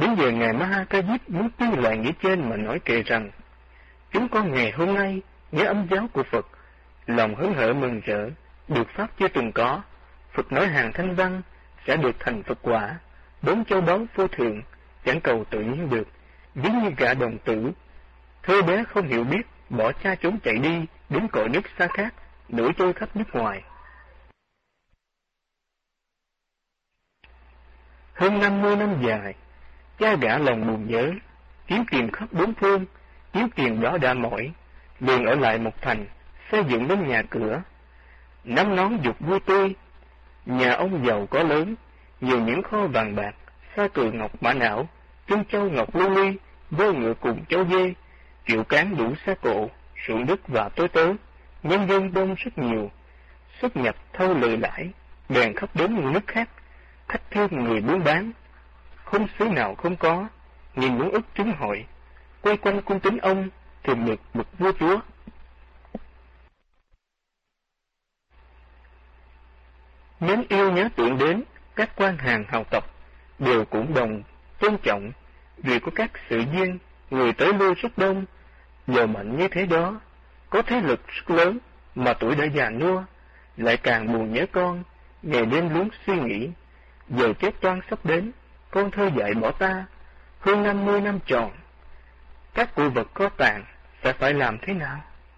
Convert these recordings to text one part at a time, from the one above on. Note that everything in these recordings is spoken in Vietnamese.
Đến giờ ngài Mahakajip muốn tuyên lại nghĩa trên mà nói kệ rằng, chúng con ngày hôm nay nhớ ấm giáo của Phật, lòng hớn hở mừng rỡ, được pháp chưa từng có. Phật nói hàng thanh văn sẽ được thành Phật quả, 4 châu báu vô thượng, chẳng cầu tự nhiên được. Ví như gã đồng tử, thơ bé không hiểu biết, bỏ cha trốn chạy đi, đến cõi nước xa khác, nổi trôi khắp nước ngoài. Hơn 50 năm dài, cha gã lòng buồn nhớ, kiếm tìm khắp bốn phương, kiếm tiền đó đã mỏi, liền ở lại một thành, xây dựng đến nhà cửa, nắm nón dục vui tươi. Nhà ông giàu có lớn, nhiều những kho vàng bạc, sa cừ ngọc mã não, trân châu ngọc lưu ly, vô ngựa cùng châu dê, triệu cán đủ xa cộ, ruộng đất và tối tớ, nhân dân đông rất nhiều, xuất nhập thâu lời lãi, bèn khắp đến nước khác, khách thương người buôn bán, không xứ nào không có, nghìn muốn ức trứng hội, quay quanh cung tín ông, thường được bậc vua chúa. Mến yêu nhớ tưởng đến, các quan hàng hào tộc đều cũng đồng tôn trọng, vì có các sự duyên, người tới lui rất đông. Giàu mạnh như thế đó, có thế lực rất lớn, mà tuổi đã già nua, lại càng buồn nhớ con, ngày đêm luôn suy nghĩ, giờ chết toan sắp đến, con thơ dạy bỏ ta, hơn 50 năm tròn, các cụ vật có tàn, sẽ phải làm thế nào?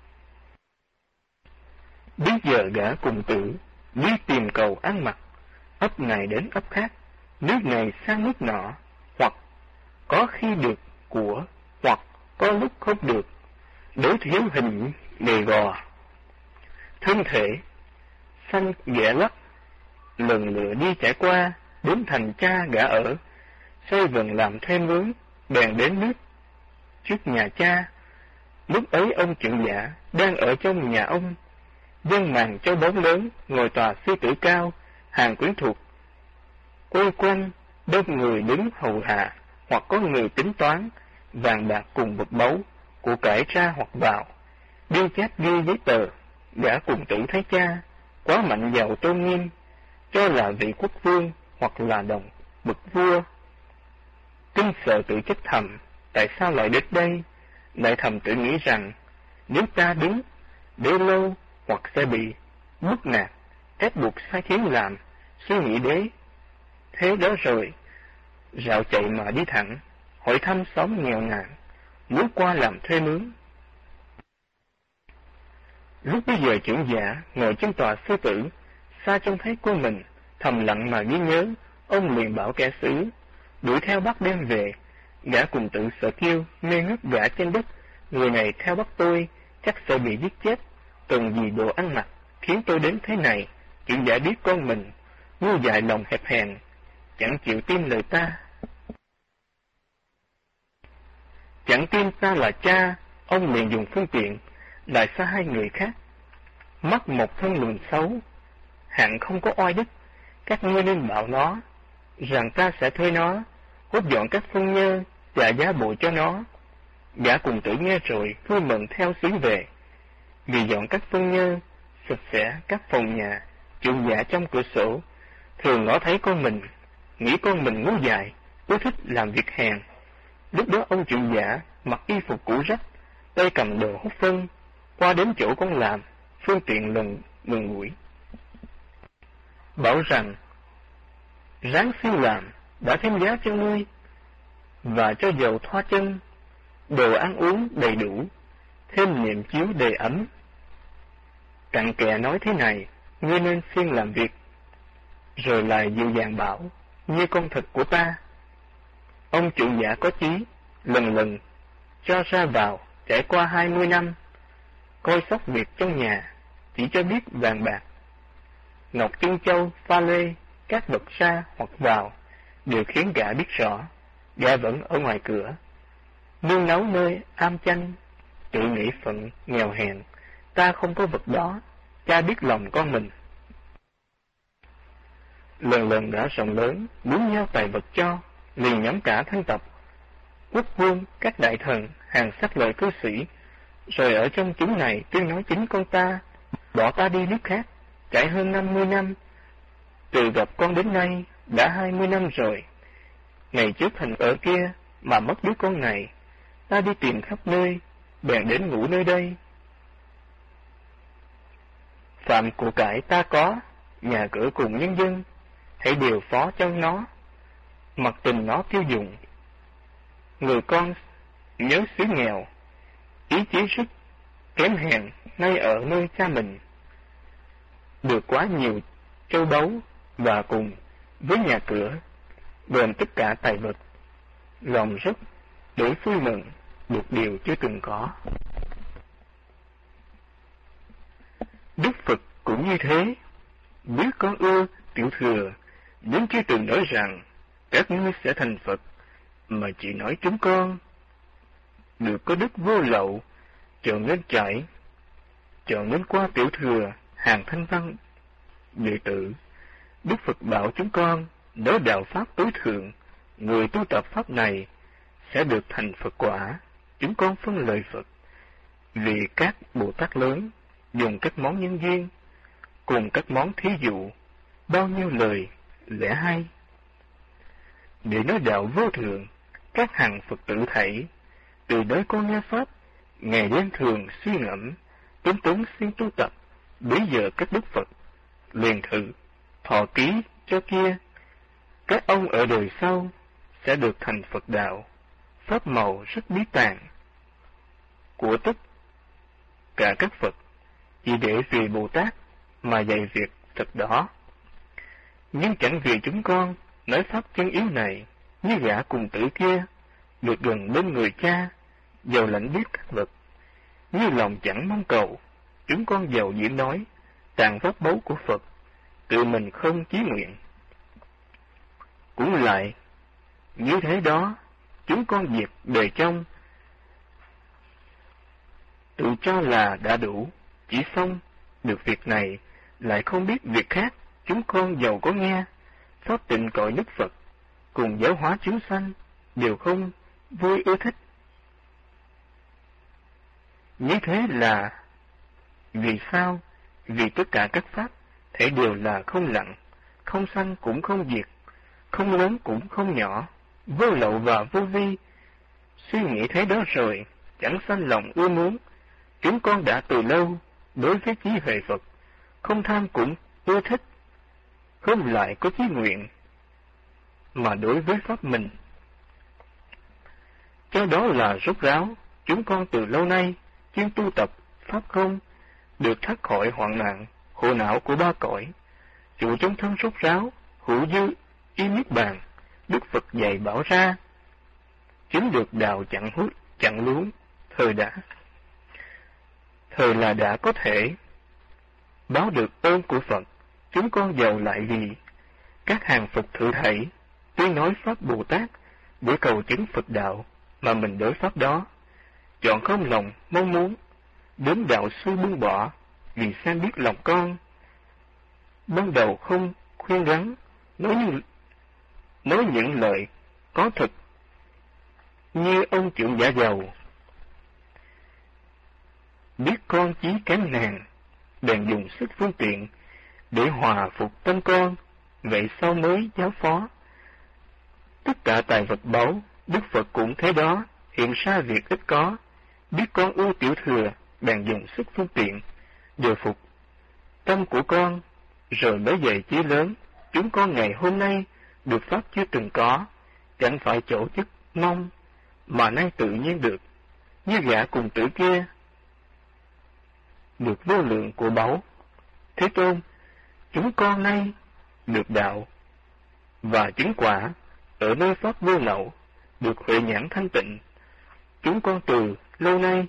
Bây giờ gã cùng tử, đi tìm cầu ăn mặc, ấp này đến ấp khác, nước này sang nước nọ, hoặc có khi được của, hoặc có lúc không được, đối thiếu hình gầy gò, thân thể xanh ghẻ lắc, lần lựa đi trải qua, đến thành cha gã ở, xây vườn làm thêm vướng, bèn đến nước trước nhà cha. Lúc ấy ông trưởng giả đang ở trong nhà ông, dân màn châu báu lớn, ngồi tòa sư tử cao, hàng quyến thuộc quay quanh, đông người đứng hầu hạ, hoặc có người tính toán, vàng bạc cùng vật báu, của cải ra hoặc vào, biên chép ghi giấy tờ. Gã cùng tử thấy cha quá mạnh giàu tôn nghiêm, cho là vị quốc vương hoặc là đồng bậc vua, kinh sợ tự trách thầm, tại sao lại đến đây? Lại thầm tự nghĩ rằng, nếu ta đứng để lâu, hoặc sẽ bị bức nạt, ép buộc sai khiến làm, suy nghĩ đấy. Thế đó rồi, rạo chạy mà đi thẳng, hỏi thăm xóm nghèo nàn, muốn qua làm thuê mướn. Lúc bây giờ trưởng giả ngồi trên tòa sư tử, xa trông thấy cô mình, thầm lặng mà ghi nhớ, ông liền bảo kẻ xứ đuổi theo bắt đem về. Gã cùng tự sợ kêu, mê ngất gã trên đất, người này theo bắt tôi, chắc sẽ bị giết chết, cần gì đồ ăn mặc, khiến tôi đến thế này. Trưởng giả biết con mình, ngu dại lòng hẹp hèn, chẳng chịu tin lời ta. Chẳng tin ta là cha, ông liền dùng phương tiện, lại xa hai người khác. Mắc một thân lùn xấu, hạng không có oai đức, các ngươi nên bảo nó, rằng ta sẽ thuê nó, hốt dọn các phân nhơ, trả giá bội cho nó. Gã cùng tử nghe rồi, vui mừng theo xứ về. Vì dọn các phân nhơ, sạch sẽ các phòng nhà, trưởng giả trong cửa sổ, thường ngó thấy con mình, nghĩ con mình ngu dại, ưa thích làm việc hèn. Lúc đó ông trưởng giả mặc y phục cũ rách, tay cầm đồ hút phân, qua đến chỗ con làm, phương tiện lần ngủi, bảo rằng ráng siêng làm, đã thêm giá cho ngươi, và cho dầu thoa chân, đồ ăn uống đầy đủ, thêm niệm chiếu đầy ấm. Cặn kẽ nói thế này, ngươi nên siêng làm việc. Rồi lại dịu dàng bảo, như con thịt của ta. Ông trưởng giả có chí, lần lần cho ra vào, trải qua 20 năm, coi sóc việc trong nhà, chỉ cho biết vàng bạc, ngọc trân châu, pha lê, các vật ra hoặc vào, đều khiến gã biết rõ. Gã vẫn ở ngoài cửa, nương nấu nơi am chanh, tự nghĩ phận nghèo hèn, ta không có vật đó, cha biết lòng con mình. Lần lần đã rộng lớn, muốn nhau tài vật cho, liền nhóm cả thân tộc, quốc vương, các đại thần, hàng sách lợi cư sĩ, rồi ở trong chúng này tuyên nói chính con ta, bỏ ta đi nước khác, trải hơn 50 năm, từ gặp con đến nay, đã 20 năm rồi. Ngày trước thành ở kia, mà mất đứa con này, ta đi tìm khắp nơi, bèn đến ngủ nơi đây. Phạm của cải ta có, nhà cửa cùng nhân dân, hãy điều phó cho nó, mặc tình nó tiêu dùng. Người con nhớ xứ nghèo, ý chí sức kém hèn nay ở nơi cha mình. Được quá nhiều châu báu và cùng với nhà cửa, gồm tất cả tài vật, lòng rất đổi vui mừng, được điều chưa từng có. Đức Phật cũng như thế, biết con ưa tiểu thừa, nhưng chưa từng nói rằng các ngươi sẽ thành Phật, mà chỉ nói chúng con được có đức vô lậu, chọn nên chảy, chọn nên qua tiểu thừa, hàng thanh văn đệ tử. Đức Phật bảo chúng con nói đạo pháp tối thượng, người tu tập pháp này sẽ được thành Phật quả. Chúng con phân lời Phật vì các Bồ Tát lớn dùng các món nhân duyên cùng các món thí dụ, bao nhiêu lời lẽ hay để nói đạo vô thượng. Các hàng Phật tử thảy từ đấy con nghe pháp, ngày đêm thường suy ngẫm, tính tốn xin tu tập. Bây giờ các Đức Phật liền thử thọ ký cho kia, các ông ở đời sau sẽ được thành Phật đạo. Pháp màu rất bí tàng của tất cả các Phật, chỉ để vì Bồ Tát mà dạy việc thật đó. Nhưng chẳng vì chúng con nói pháp chân yếu này, như gã cùng tử kia được gần bên người cha, giàu lãnh biết các vật, như lòng chẳng mong cầu. Chúng con giàu dĩ nói tàn pháp báu của Phật, tự mình không chí nguyện. Cũng lại như thế đó, chúng con việc đời trong tự cho là đã đủ, chỉ xong được việc này lại không biết việc khác. Chúng con giàu có nghe pháp tịnh cõi Đức Phật cùng giáo hóa chúng sanh đều không vui ưa thích. Như thế là vì sao? Vì tất cả các pháp thể đều là không lặng, không sanh cũng không diệt, không lớn cũng không nhỏ, vô lậu và vô vi. Suy nghĩ thế đó rồi, chẳng sanh lòng ưa muốn. Chúng con đã từ lâu đối với chí huệ Phật, không tham cũng ưa thích, không lại có chí nguyện, mà đối với pháp mình. Cho đó là rốt ráo, chúng con từ lâu nay chuyên tu tập pháp không, được thoát khỏi hoạn nạn, khổ não của ba cõi. Chủ trong thân rốt ráo, hữu dư, y niết bàn, Đức Phật dạy bảo ra, chứng được đạo chẳng hút, chẳng luống, thời là đã có thể báo được ơn của Phật. Chúng con giàu lại vì các hàng Phật thử thảy tuy nói pháp Bồ Tát để cầu chứng Phật đạo, mà mình đối pháp đó chọn không lòng mong muốn đến đạo sư buông bỏ, vì xem biết lòng con ban đầu không khuyên rắn, nói những lời có thực như ông trưởng giả giàu, biết con chí kém nàng, bèn dùng sức phương tiện để hòa phục tâm con, vậy sau mới giáo phó. Tất cả tài vật báu, Đức Phật cũng thế đó, hiện ra việc ít có, biết con ưa tiểu thừa, bèn dùng sức phương tiện, điều phục tâm của con, rồi mới dạy chí lớn. Chúng con ngày hôm nay được pháp chưa từng có, chẳng phải chỗ chức mong, mà nay tự nhiên được, như gã cùng tử kia, được vô lượng của báu. Thế Tôn, chúng con nay được đạo và chứng quả ở nơi pháp vô lậu, được huệ nhãn thanh tịnh. Chúng con từ lâu nay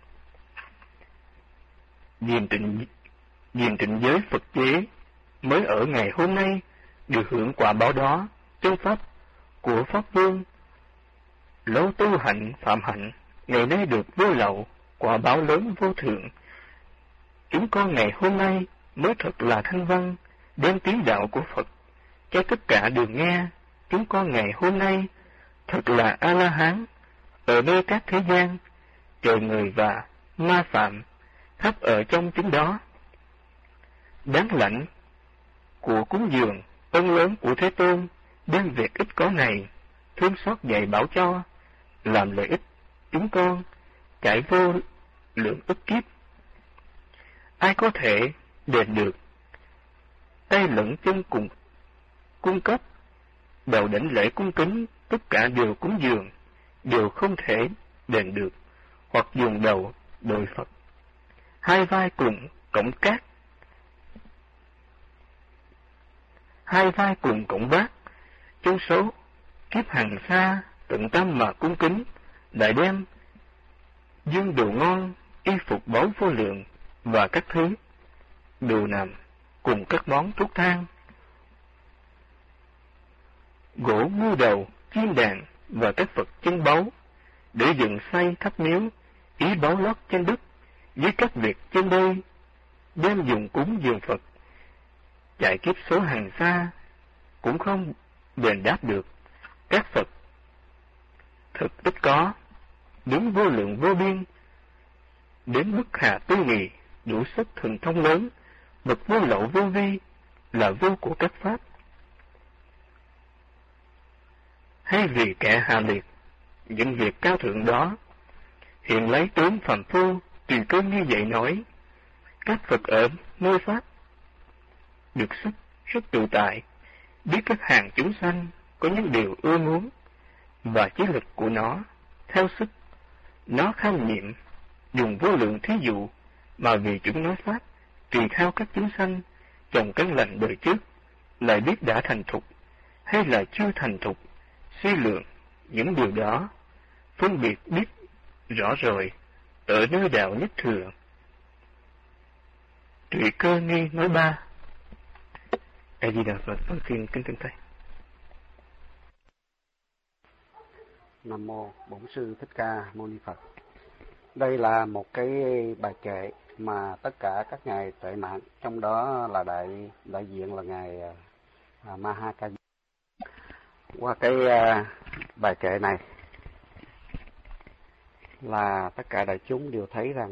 diềm tịnh giới Phật chế, mới ở ngày hôm nay được hưởng quả báo đó trong pháp của Pháp Vương. Lâu tu hạnh phạm hạnh, ngày nay được vô lậu, quả báo lớn vô thượng. Chúng con ngày hôm nay mới thật là thanh văn, đem tiếng đạo của Phật cho tất cả được nghe. Chúng con ngày hôm nay thật là A-la-hán, ở nơi các thế gian, trời người và ma phạm, khắp ở trong chúng đó. Đáng lãnh của cúng dường, ơn lớn của Thế Tôn, đem việc ít có này, thương xót dạy bảo cho, làm lợi ích chúng con, trải vô lượng ức kiếp. Ai có thể đền được? Tay lẫn chân cùng cung cấp, đầu đảnh lễ cung kính, tất cả đều cúng dường, đều không thể đền được, hoặc dùng đầu đội Phật, hai vai cùng cổng cát, hai vai cùng cổng bát, trong số kiếp hàng xa tận tâm mà cung kính, lại đem dương đồ ngon, y phục báu vô lượng và các thứ đồ nằm cùng các món thuốc thang, gỗ ngưu đầu, chim đàn và các vật chân báu, để dựng xây thắp miếu, ý báu lót trên đất, với các việc trên đây, đem dùng cúng dường Phật, chạy kiếp số hàng xa, cũng không đền đáp được. Các Phật thực ít có, đứng vô lượng vô biên, đến bất hà tư nghị, đủ sức thần thông lớn, bậc vô lậu vô vi, là vô của các pháp. Hay vì kẻ hạ liệt, những việc cao thượng đó, hiện lấy tướng phàm phu, tùy cơn như vậy nói, các Phật ở nơi pháp, được sức rất tự tại, biết các hàng chúng sanh có những điều ưa muốn, và chí lực của nó, theo sức, nó kham nhiệm, dùng vô lượng thí dụ, mà vì chúng nói pháp, tùy theo các chúng sanh, trồng căn lành đời trước, lại biết đã thành thục, hay là chưa thành thục, suy lượng những điều đó, phân biệt biết rõ rồi, ở nơi đạo nhất thừa. Tùy cơ nghi nói ba. A Di Đà Phật, con xin kính thưa thầy. Nam mô Bổn Sư Thích Ca Mâu Ni Phật. Đây là một cái bài kệ mà tất cả các ngài tuệ mạng, trong đó là đại diện là ngài Maha Ca Diếp. Qua cái bài kệ này là tất cả đại chúng đều thấy rằng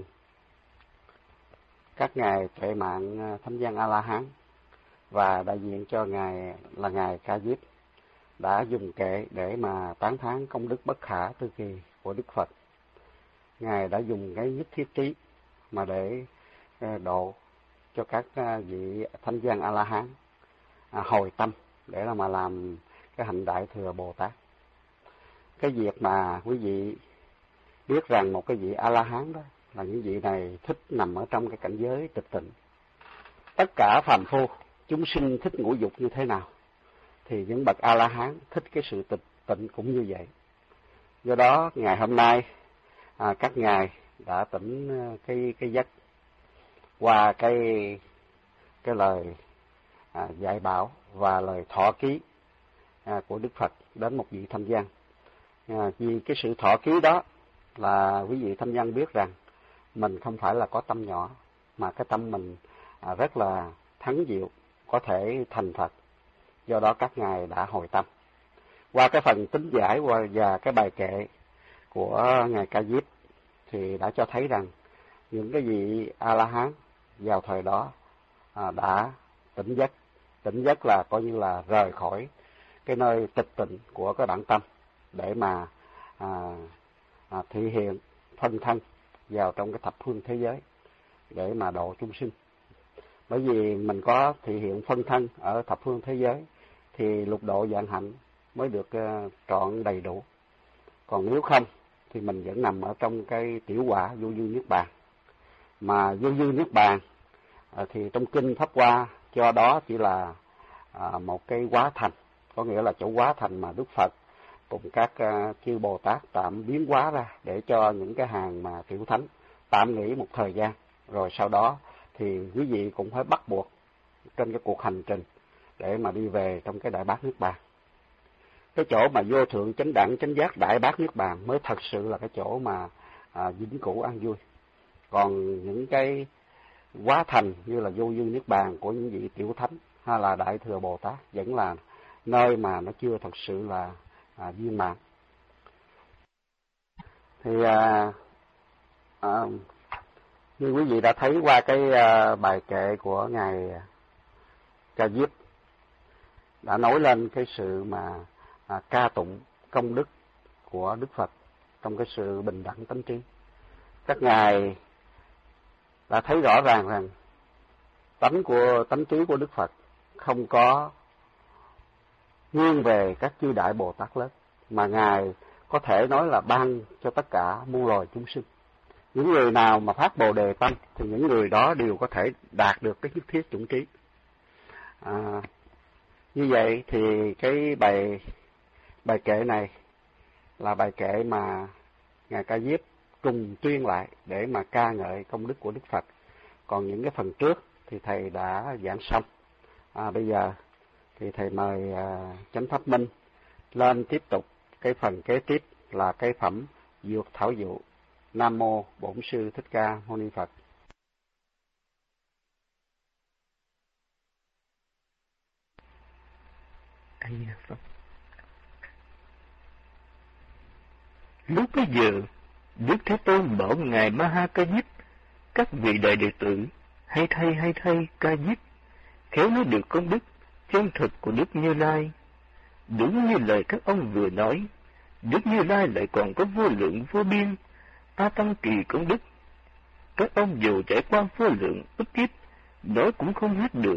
các ngài tuệ mạng Thánh Văn A La Hán và đại diện cho ngài là ngài Ca Diếp đã dùng kệ để mà tán thán công đức bất khả tư kỳ của Đức Phật. Ngài đã dùng cái nhất thiết trí mà để độ cho các vị Thánh Văn A La Hán hồi tâm để mà làm cái hạnh Đại Thừa Bồ Tát. Cái việc mà quý vị biết rằng một cái vị A La Hán đó là những vị này thích nằm ở trong cái cảnh giới tịch tịnh. Tất cả phàm phu chúng sinh thích ngũ dục như thế nào thì những bậc A La Hán thích cái sự tịch tịnh cũng như vậy. Do đó ngày hôm nay các ngài đã tỉnh cái giấc qua cái lời dạy bảo và lời thọ ký của Đức Phật đến một vị Thanh Văn. Vì cái sự thọ ký đó là quý vị Thanh Văn biết rằng mình không phải là có tâm nhỏ, mà cái tâm mình rất là thắng diệu, có thể thành Phật. Do đó các ngài đã hồi tâm. Qua cái phần tính giải và cái bài kệ của ngài Ca Diếp thì đã cho thấy rằng những cái vị A La Hán vào thời đó đã tỉnh giấc. Tỉnh giấc là coi như là rời khỏi cái nơi tịch tịnh của cái bản tâm để mà thị hiện phân thân vào trong cái thập phương thế giới để mà độ chúng sinh. Bởi vì mình có thị hiện phân thân ở thập phương thế giới thì lục độ vạn hạnh mới được trọn đầy đủ. Còn nếu không thì mình vẫn nằm ở trong cái tiểu quả vô dư niết bàn. Mà vô dư niết bàn thì trong kinh Pháp Hoa cho đó chỉ là một cái hóa thành, có nghĩa là chỗ hóa thành mà Đức Phật cùng các chư Bồ Tát tạm biến hóa ra để cho những cái hàng mà tiểu thánh tạm nghỉ một thời gian, rồi sau đó thì quý vị cũng phải bắt buộc trên cái cuộc hành trình để mà đi về trong cái Đại Bát Niết Bàn. Cái chỗ mà vô thượng chánh đẳng chánh giác Đại Bát Niết Bàn mới thật sự là cái chỗ mà vĩnh cửu an vui. Còn những cái hóa thành như là vô dư niết bàn của những vị tiểu thánh hay là Đại Thừa Bồ Tát vẫn là nơi mà nó chưa thật sự là viên mãn. Thì như quý vị đã thấy qua cái bài kệ của ngài Ca Diếp đã nói lên cái sự mà ca tụng công đức của Đức Phật trong cái sự bình đẳng tánh trí. Các ngài đã thấy rõ ràng rằng tánh trí của Đức Phật không có nghiêng về các chư đại Bồ Tát lớn, mà ngài có thể nói là ban cho tất cả muôn loài chúng sinh. Những người nào mà phát Bồ đề tâm thì những người đó đều có thể đạt được cái nhất thiết chủng trí. Như vậy thì cái bài kệ này là bài kệ mà ngài Ca Diếp trùng tuyên lại để mà ca ngợi công đức của Đức Phật. Còn những cái phần trước thì thầy đã giảng xong. Bây giờ thì thầy mời Chánh Pháp Minh lên tiếp tục cái phần kế tiếp là cái phẩm Dược Thảo Dụ. Nam mô Bổn Sư Thích Ca Mâu Ni Phật. Lúc bấy giờ, Đức Thế Tôn bảo ngài Ma Ha Ca Diếp: các vị đại đệ tử, hay thay Ca Diếp, khéo nói được công đức chân thực của Đức Như Lai. Đúng như lời các ông vừa nói, Đức Như Lai lại còn có vô lượng vô biên A Tăng kỳ công đức. Các ông dù trải qua vô lượng ức kiếp, nói cũng không hết được.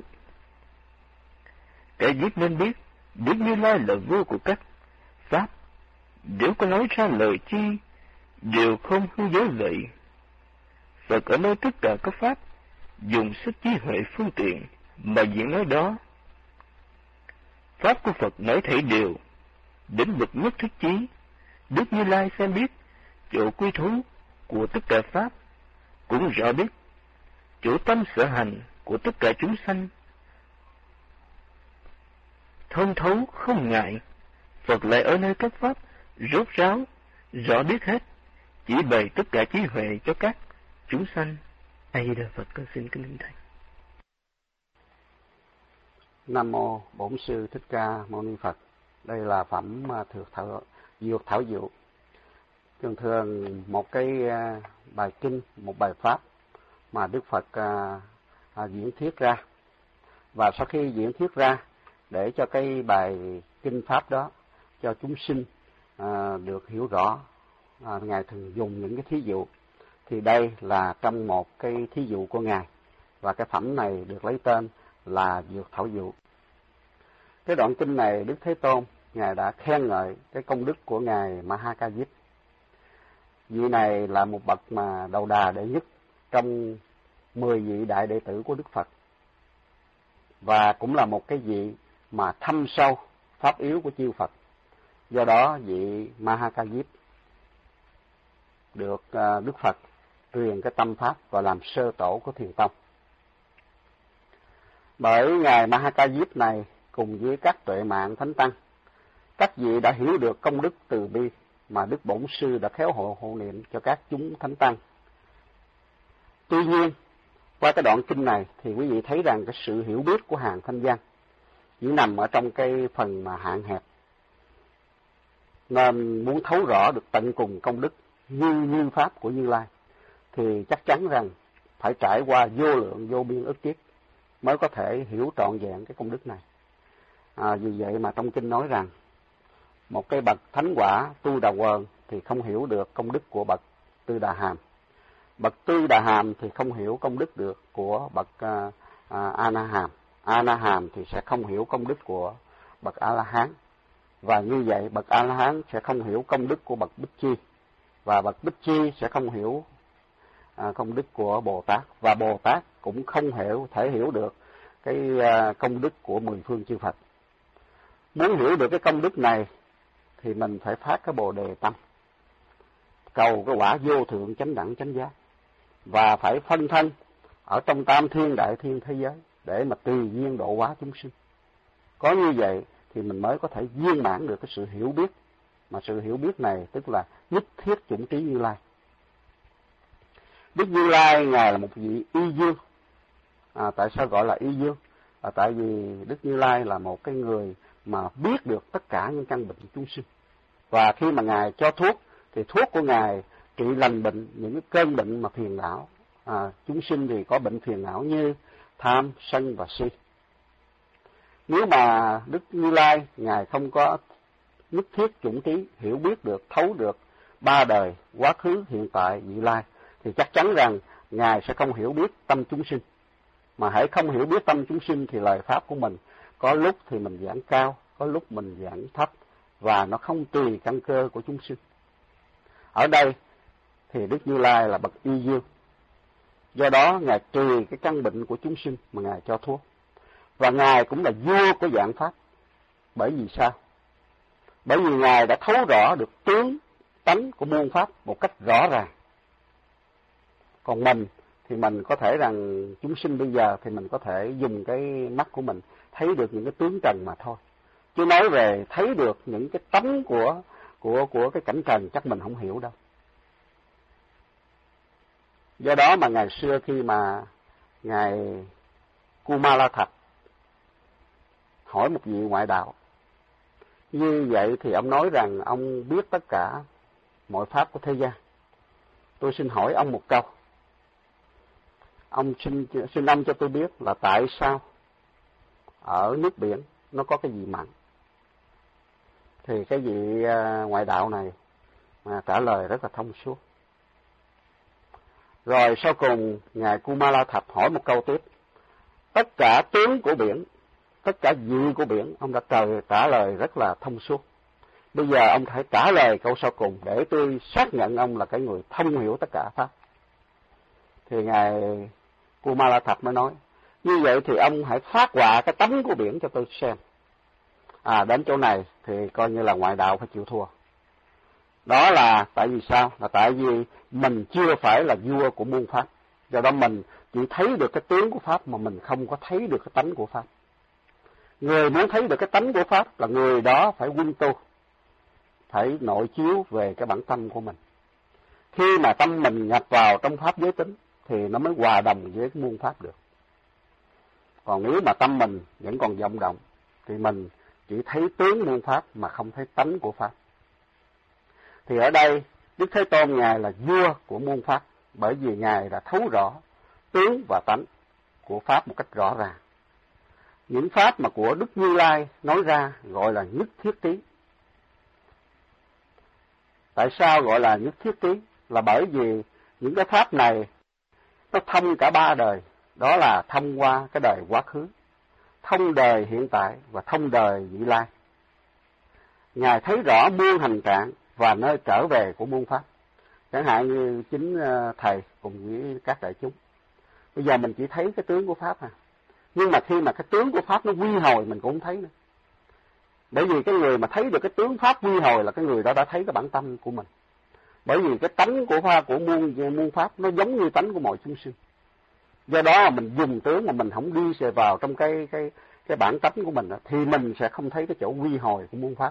Ca Diếp nên biết, Đức Như Lai là vô của các pháp, nếu có nói ra lời chi, đều không hư dối vậy. Phật ở nơi tất cả các pháp, dùng sức trí huệ phương tiện mà diễn nói đó. Pháp của Phật nói thảy đều, đến bậc nhất thiết chí, Đức Như Lai xem biết chỗ quy thú của tất cả pháp, cũng rõ biết chỗ tâm sở hành của tất cả chúng sanh. Thông thấu không ngại, Phật lại ở nơi các pháp rốt ráo, rõ biết hết, chỉ bày tất cả trí huệ cho các chúng sanh. A Di Đà Phật. Con xin kính thầy. Nam mô Bổn Sư Thích Ca Mâu Ni Phật. Đây là phẩm Dược Thảo Dụ. Thường thường một cái bài kinh, một bài pháp mà Đức Phật diễn thuyết ra, và sau khi diễn thuyết ra để cho cái bài kinh pháp đó cho chúng sinh được hiểu rõ, ngài thường dùng những cái thí dụ. Thì đây là trong một cái thí dụ của ngài, và cái phẩm này được lấy tên là Dược Thảo Dụ. Cái đoạn kinh này Đức Thế Tôn ngài đã khen ngợi cái công đức của ngài Ma Ha Ca Diếp. Vị này là một bậc mà đầu đà đệ nhất trong 10 vị đại đệ tử của Đức Phật, và cũng là một cái vị mà thâm sâu pháp yếu của chư Phật. Do đó vị Ma Ha Ca Diếp được Đức Phật truyền cái tâm pháp và làm sơ tổ của Thiền Tông. Bởi ngài Ma Ha Ca Diếp này cùng với các tuệ mạng thánh tăng, các vị đã hiểu được công đức từ bi mà Đức Bổn Sư đã khéo hộ niệm cho các chúng thánh tăng. Tuy nhiên, qua cái đoạn kinh này thì quý vị thấy rằng cái sự hiểu biết của hàng thanh văn chỉ nằm ở trong cái phần mà hạn hẹp, nên muốn thấu rõ được tận cùng công đức như pháp của Như Lai thì chắc chắn rằng phải trải qua vô lượng vô biên ức kiếp mới có thể hiểu trọn vẹn cái công đức này. Vì vậy mà trong kinh nói rằng một cái bậc thánh quả Tu Đà Quần thì không hiểu được công đức của bậc Tư Đà Hàm, bậc Tư Đà Hàm thì không hiểu công đức được của bậc A Na Hàm, A Na Hàm thì sẽ không hiểu công đức của bậc A La Hán, và như vậy bậc A La Hán sẽ không hiểu công đức của bậc Bích Chi, và bậc Bích Chi sẽ không hiểu công đức của Bồ Tát, và Bồ Tát cũng không thể hiểu được cái công đức của 10 phương chư Phật. Muốn hiểu được cái công đức này thì mình phải phát cái Bồ đề tâm, cầu cái quả vô thượng chánh đẳng chánh giác, và phải phân thân ở trong tam thiên đại thiên thế giới để mà tùy duyên độ hóa chúng sinh. Có như vậy thì mình mới có thể viên mãn được cái sự hiểu biết, mà sự hiểu biết này tức là nhất thiết chủng trí Như Lai. Đức Như Lai ngài là một vị y dương. Tại sao gọi là y dương? Tại vì Đức Như Lai là một cái người mà biết được tất cả những căn bệnh chúng sinh, và khi mà ngài cho thuốc thì thuốc của ngài trị lành bệnh những cái cơn bệnh mà phiền não. Chúng sinh thì có bệnh phiền não như tham, sân và si. Nếu mà Đức Như Lai ngài không có nhất thiết chủng trí, hiểu biết được, thấu được ba đời, quá khứ, hiện tại, vị lai, thì chắc chắn rằng Ngài sẽ không hiểu biết tâm chúng sinh. Mà hãy không hiểu biết tâm chúng sinh thì lời Pháp của mình có lúc thì mình giảng cao, có lúc mình giảng thấp, và nó không tùy căn cơ của chúng sinh. Ở đây thì Đức Như Lai là bậc y dương, do đó Ngài tùy cái căn bệnh của chúng sinh mà Ngài cho thuốc. Và Ngài cũng là vua của dạng Pháp. Bởi vì sao? Bởi vì Ngài đã thấu rõ được tướng tánh của muôn Pháp một cách rõ ràng. Còn mình thì mình có thể rằng chúng sinh bây giờ thì mình có thể dùng cái mắt của mình thấy được những cái tướng trần mà thôi. Chứ nói về thấy được những cái tánh của cái cảnh trần chắc mình không hiểu đâu. Do đó mà ngày xưa khi mà Ngài Kumalathap hỏi một vị ngoại đạo, như vậy thì ông nói rằng ông biết tất cả mọi pháp của thế gian. Tôi xin hỏi ông một câu. Ông xin ông cho tôi biết là tại sao ở nước biển nó có cái gì mặn? Thì cái vị ngoại đạo này mà trả lời rất là thông suốt. Rồi sau cùng Ngài Kumalathap hỏi một câu tiếp. Tất cả tướng của biển, tất cả vị của biển, ông đã trả lời rất là thông suốt. Bây giờ ông hãy trả lời câu sau cùng để tôi xác nhận ông là cái người thông hiểu tất cả pháp. Thì Ngài Kumalathap mới nói, như vậy thì ông hãy phát họa cái tánh của biển cho tôi xem. Đến chỗ này thì coi như là ngoại đạo phải chịu thua. Đó là tại vì sao? Là tại vì mình chưa phải là vua của muôn pháp. Do đó mình chỉ thấy được cái tướng của pháp mà mình không có thấy được cái tánh của pháp. Người muốn thấy được cái tánh của pháp là người đó phải quân tu, phải nội chiếu về cái bản tâm của mình. Khi mà tâm mình nhập vào trong pháp giới tính thì nó mới hòa đồng với cái muôn pháp được. Còn nếu mà tâm mình vẫn còn vọng động thì mình chỉ thấy tướng muôn pháp mà không thấy tánh của pháp. Thì ở đây Đức Thế Tôn Ngài là vua của muôn pháp, bởi vì Ngài đã thấu rõ tướng và tánh của pháp một cách rõ ràng. Những pháp mà của Đức Như Lai nói ra gọi là nhất thiết trí. Tại sao gọi là nhất thiết trí? Là bởi vì những cái pháp này nó thông cả ba đời, đó là thông qua cái đời quá khứ, thông đời hiện tại và thông đời vị lai. Ngài thấy rõ muôn hành trạng và nơi trở về của muôn pháp. Chẳng hạn như chính Thầy cùng với các đại chúng. Bây giờ mình chỉ thấy cái tướng của pháp nhưng mà khi mà cái tướng của pháp nó quy hồi mình cũng không thấy nữa. Bởi vì cái người mà thấy được cái tướng pháp quy hồi là cái người đó đã thấy cái bản tâm của mình. Bởi vì cái tánh của muôn pháp nó giống như tánh của mọi chúng sinh. Do đó mà mình dùng tướng mà mình không đi vào trong cái bản tánh của mình thì mình sẽ không thấy cái chỗ quy hồi của muôn pháp.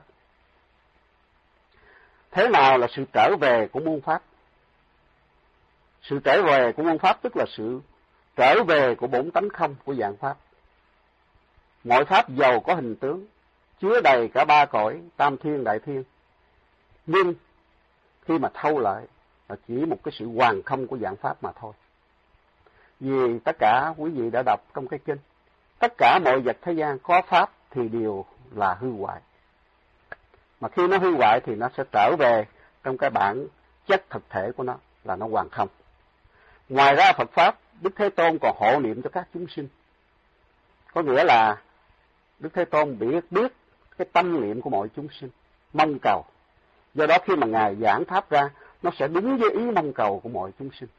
Thế nào là sự trở về của muôn pháp? Sự trở về của muôn pháp tức là sự trở về của bổn tánh không của dạng pháp. Mọi pháp giàu có hình tướng, chứa đầy cả ba cõi, tam thiên đại thiên. Nhưng khi mà thâu lại là chỉ một cái sự hoàn không của dạng pháp mà thôi. Vì tất cả quý vị đã đọc trong cái kinh, tất cả mọi vật thế gian có pháp thì đều là hư hoại. Mà khi nó hư hoại thì nó sẽ trở về trong cái bản chất thực thể của nó là nó hoàn không. Ngoài ra Phật Pháp, Đức Thế Tôn còn hộ niệm cho các chúng sinh. Có nghĩa là Đức Thế Tôn biết cái tâm niệm của mọi chúng sinh, mong cầu. Do đó khi mà Ngài giảng pháp ra, nó sẽ đúng với ý mong cầu của mọi chúng sinh.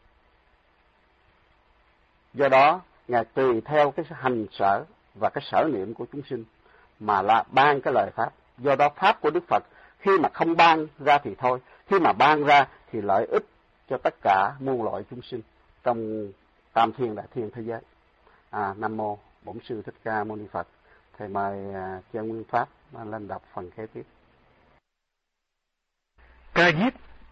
Do đó, Ngài tùy theo cái hành sở và cái sở niệm của chúng sinh mà là ban cái lời pháp. Do đó pháp của Đức Phật khi mà không ban ra thì thôi, khi mà ban ra thì lợi ích cho tất cả muôn loại chúng sinh trong tam thiên đại thiên thế giới. Nam mô Bổn Sư Thích Ca Mâu Ni Phật. Thầy mời Chân Nguyên Pháp lên đọc phần kế tiếp. Ca diếp: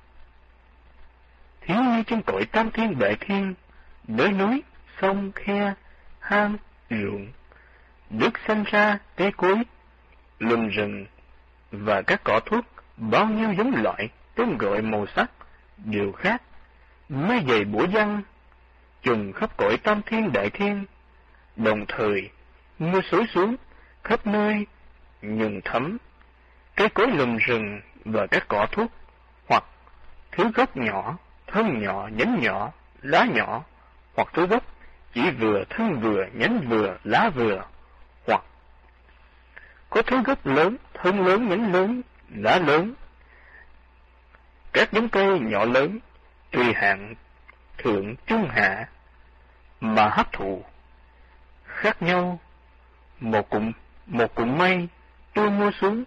thiếu nhi trong cõi tam thiên đại thiên, nơi núi, sông, khe, hang, ruộng, nước xanh ra, cây cối, lùm rừng và các cỏ thuốc, bao nhiêu giống loại, tên gọi màu sắc đều khác. Mây dày bủa văng trùng khắp cõi tam thiên đại thiên, đồng thời mưa xối xuống khắp nơi nhuần thấm, cây cối lùm rừng và các cỏ thuốc, hoặc thứ gốc nhỏ, thân nhỏ, nhánh nhỏ, lá nhỏ, hoặc thứ gốc chỉ vừa, thân vừa, nhánh vừa, lá vừa, hoặc có thứ gốc lớn, thân lớn, nhánh lớn, lá lớn. Các giống cây nhỏ lớn, tùy hạng thượng trung hạ mà hấp thụ khác nhau. Một cụm mây tôi mua xuống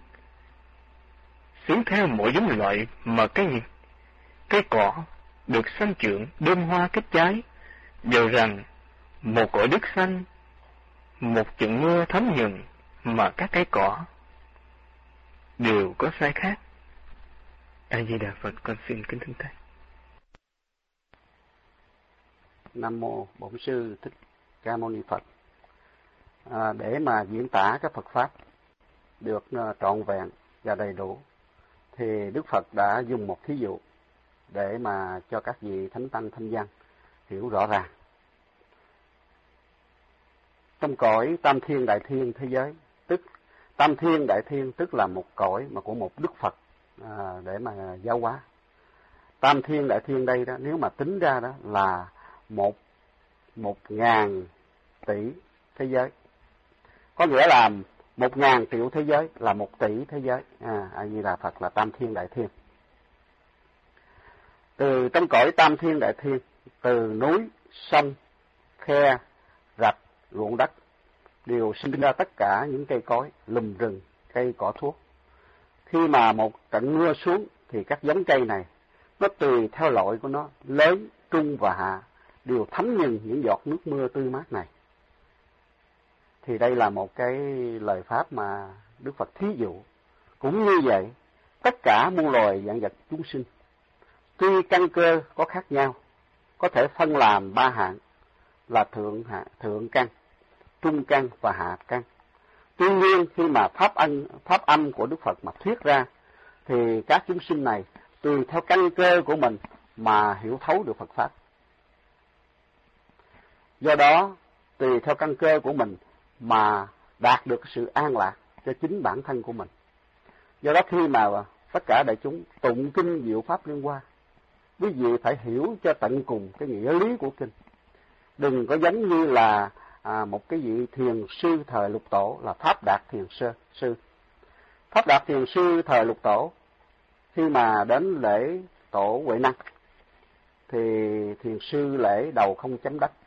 theo mỗi giống loại mà cây cỏ được sanh trưởng, đơm hoa kết trái, đều rằng một cõi đất xanh, một trận mưa thấm nhuần mà các cây cỏ đều có sai khác. A Di Đà Phật, con xin kính thưa thầy. Nam mô Bổn Sư Thích Ca Mâu Ni Phật. Để mà diễn tả các Phật pháp được trọn vẹn và đầy đủ, thì Đức Phật đã dùng một thí dụ để mà cho các vị thánh tăng thanh văn hiểu rõ ràng. Trong cõi tam thiên đại thiên thế giới, tức tam thiên đại thiên tức là một cõi mà của một Đức Phật để mà giáo hóa. Tam thiên đại thiên đây đó, nếu mà tính ra đó là 1.000 tỷ thế giới. Có nghĩa là 1.000 triệu thế giới là 1 tỷ thế giới. A Di Đà Phật là tam thiên đại thiên. Từ trong cõi tam thiên đại thiên, từ núi, sông, khe, rạch, ruộng đất đều sinh ra tất cả những cây cối, lùm rừng, cây cỏ thuốc. Khi mà một trận mưa xuống thì các giống cây này nó tùy theo loại của nó, lớn, trung và hạ, đều thấm nhuần những giọt nước mưa tươi mát này. Thì đây là một cái lời pháp mà Đức Phật thí dụ. Cũng như vậy, tất cả muôn loài vạn vật chúng sinh, tuy căn cơ có khác nhau, có thể phân làm 3 hạng là thượng căn, trung căn và hạ căn. Tuy nhiên khi mà pháp âm của Đức Phật mà thuyết ra, thì các chúng sinh này tùy theo căn cơ của mình mà hiểu thấu được Phật pháp. Do đó, tùy theo căn cơ của mình mà đạt được sự an lạc cho chính bản thân của mình. Do đó khi mà tất cả đại chúng tụng kinh diệu pháp Liên Hoa, quý vị phải hiểu cho tận cùng cái nghĩa lý của kinh. Đừng có giống như là một cái vị thiền sư thời Lục Tổ là Pháp Đạt Thiền sư. Pháp Đạt Thiền sư thời Lục Tổ khi mà đến lễ tổ Huệ Năng thì thiền sư lễ đầu không chấm đất.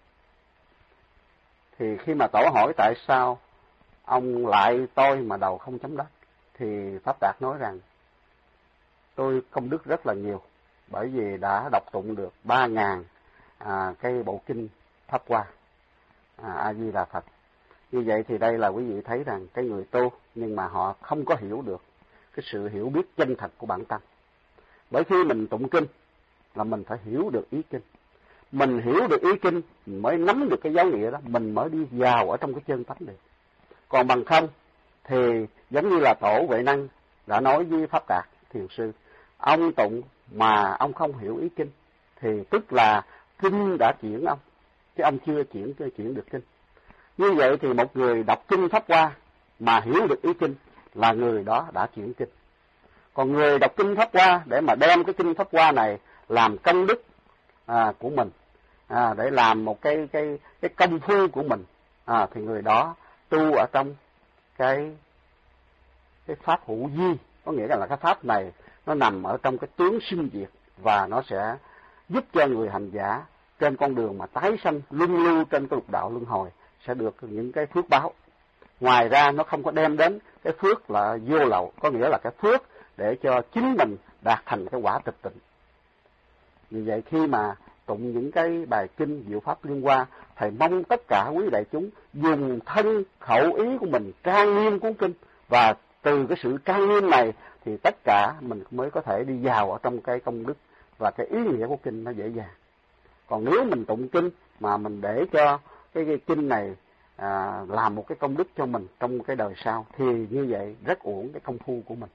Thì khi mà tổ hỏi tại sao ông lại tôi mà đầu không chấm đất, thì Pháp Đạt nói rằng tôi công đức rất là nhiều, bởi vì đã đọc tụng được 3.000 cái bộ kinh Pháp Hoa. A Di Đà Phật. Như vậy thì đây là quý vị thấy rằng cái người tu nhưng mà họ không có hiểu được cái sự hiểu biết chân thật của bản thân. Bởi khi mình tụng kinh là mình phải hiểu được ý kinh. Mình hiểu được ý kinh, mình mới nắm được cái giáo nghĩa đó, mình mới đi vào ở trong cái chân tánh được. Còn bằng không thì giống như là tổ Huệ Năng đã nói với Pháp Đạt Thiền sư, ông tụng mà ông không hiểu ý kinh thì tức là kinh đã chuyển ông, chứ ông chưa chuyển được kinh. Như vậy thì một người đọc kinh Pháp Hoa mà hiểu được ý kinh là người đó đã chuyển kinh. Còn người đọc kinh Pháp Hoa để mà đem cái kinh Pháp Hoa này làm công đức của mình, để làm một cái công phu của mình, thì người đó tu ở trong cái pháp hữu vi, có nghĩa là cái pháp này nó nằm ở trong cái tướng sinh diệt, và nó sẽ giúp cho người hành giả trên con đường mà tái sanh luân lưu trên cái lục đạo luân hồi sẽ được những cái phước báo. Ngoài ra nó không có đem đến cái phước là vô lậu, có nghĩa là cái phước để cho chính mình đạt thành cái quả tịch tịnh. Vì vậy khi mà tụng những cái bài kinh diệu pháp Liên Hoa, thầy mong tất cả quý đại chúng dùng thân khẩu ý của mình trang nghiêm cuốn kinh, và từ cái sự trang nghiêm này thì tất cả mình mới có thể đi vào ở trong cái công đức và cái ý nghĩa của kinh nó dễ dàng. Còn nếu mình tụng kinh mà mình để cho cái kinh này làm một cái công đức cho mình trong cái đời sau, thì như vậy rất uổng cái công phu của mình.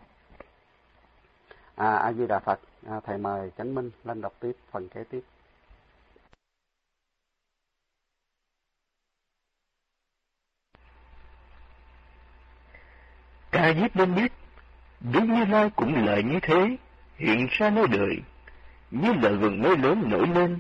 A Di Đà Phật. Thầy mời Chánh Minh lên đọc tiếp phần kế tiếp. Ca Diếp nên biết Đức Như Lai cũng lại như thế, hiện ra nơi đời, như là vầng mây lớn nổi lên,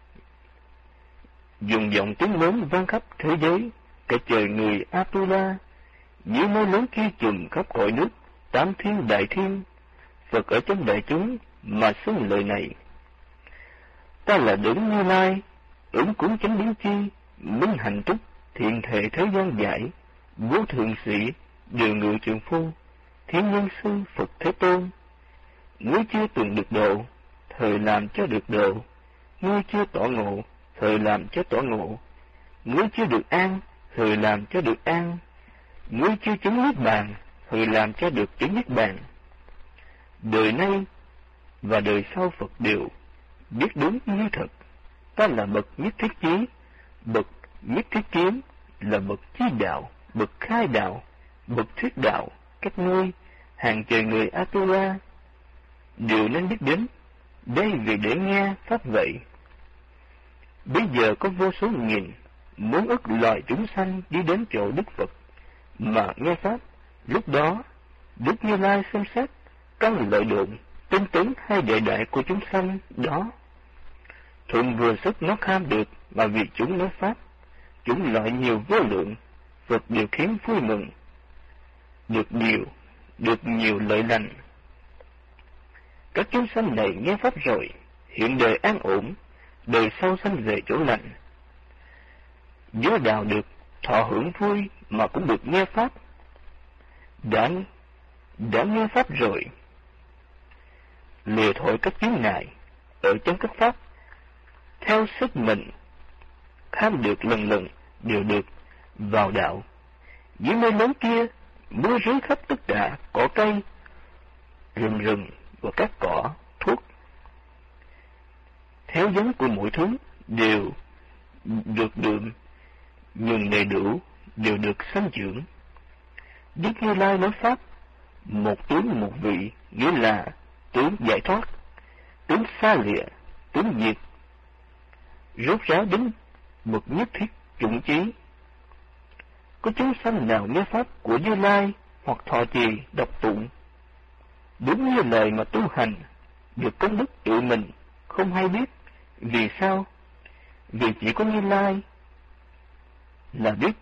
dùng giọng tiếng lớn vang khắp thế giới, cả trời người Atula, như mây lớn kia trùm khắp cõi nước, tám thiên đại thiên. Phật ở trong đại chúng mà xưng lời này: ta là Đấng Như Lai, ứng cúng chánh biến chi, minh hạnh túc, thiện thể thế gian giải, vô thượng sĩ, điều ngự trường phu, thiên nhân sư Phật Thế Tôn. Ngươi chưa từng được độ, thời làm cho được độ. Ngươi chưa tỏ ngộ, thời làm cho tỏ ngộ. Ngươi chưa được an, thời làm cho được an. Ngươi chưa chứng niết bàn, thời làm cho được chứng niết bàn. Đời nay và đời sau Phật đều biết đúng như thật. Ta là bậc nhất thiết chí, bậc nhất thiết kiến, là bậc chí đạo, bậc khai đạo, bậc thuyết đạo, các ngươi hàng trời người Atula đều nên biết đến. Đây vì để nghe pháp vậy. Bây giờ có vô số nghìn muốn ức loài chúng sanh đi đến chỗ Đức Phật mà nghe pháp. Lúc đó Đức Như Lai xem xét căn lợi độn tinh tấn hay đại đại của chúng sanh đó, thuận vừa sức nó kham được, mà vì chúng nói pháp, chúng loại nhiều vô lượng, Phật đều khiến vui mừng, được nhiều lợi lành. Các chúng sanh này nghe pháp rồi, hiện đời an ổn, đời sau sanh về chỗ lành. Giới đạo được thọ hưởng vui mà cũng được nghe pháp. Đã nghe pháp rồi, lìa thổi các chướng ngại ở trong các pháp, theo sức mình kham được lần lần đều được vào đạo. Dưới mây lớn kia, mưa rơi khắp tất cả cỏ cây, rừng và các cỏ thuốc, theo giống của mỗi thứ đều được đượm, nhưng đầy đủ đều được sanh trưởng. Đức Như Lai nói pháp, một tướng một vị, nghĩa là tướng giải thoát, tướng xa lìa, tướng diệt, rốt ráo đến bậc nhất thiết chủng chí. Có chúng sanh nào nghe pháp của Như Lai hoặc thọ trì đọc tụng đúng như lời mà tu hành, được công đức tự mình không hay biết. Vì sao? Vì chỉ có Như Lai là biết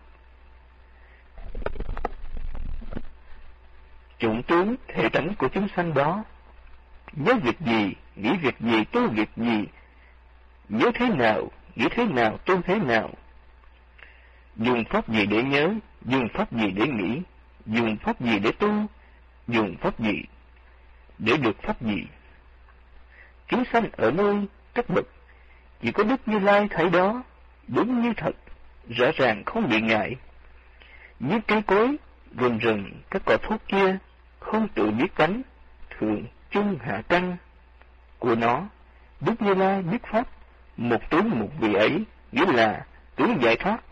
chủng tướng thể tánh của chúng sanh đó. Nhớ việc gì, nghĩ việc gì, tu việc gì, nhớ thế nào, nghĩ thế nào, tu thế nào, dùng pháp gì để nhớ, dùng pháp gì để nghĩ, dùng pháp gì để tu, dùng pháp gì để được pháp gì. Chúng sanh ở nơi các bậc, chỉ có Đức Như Lai thấy đó, đúng như thật, rõ ràng không bị ngại. Như cây cối, rừng, các cỏ thuốc kia, không tự biết cánh, thượng, trung, hạ căn của nó. Đức Như Lai biết pháp, một tướng một vị ấy, nghĩa là tướng giải thoát,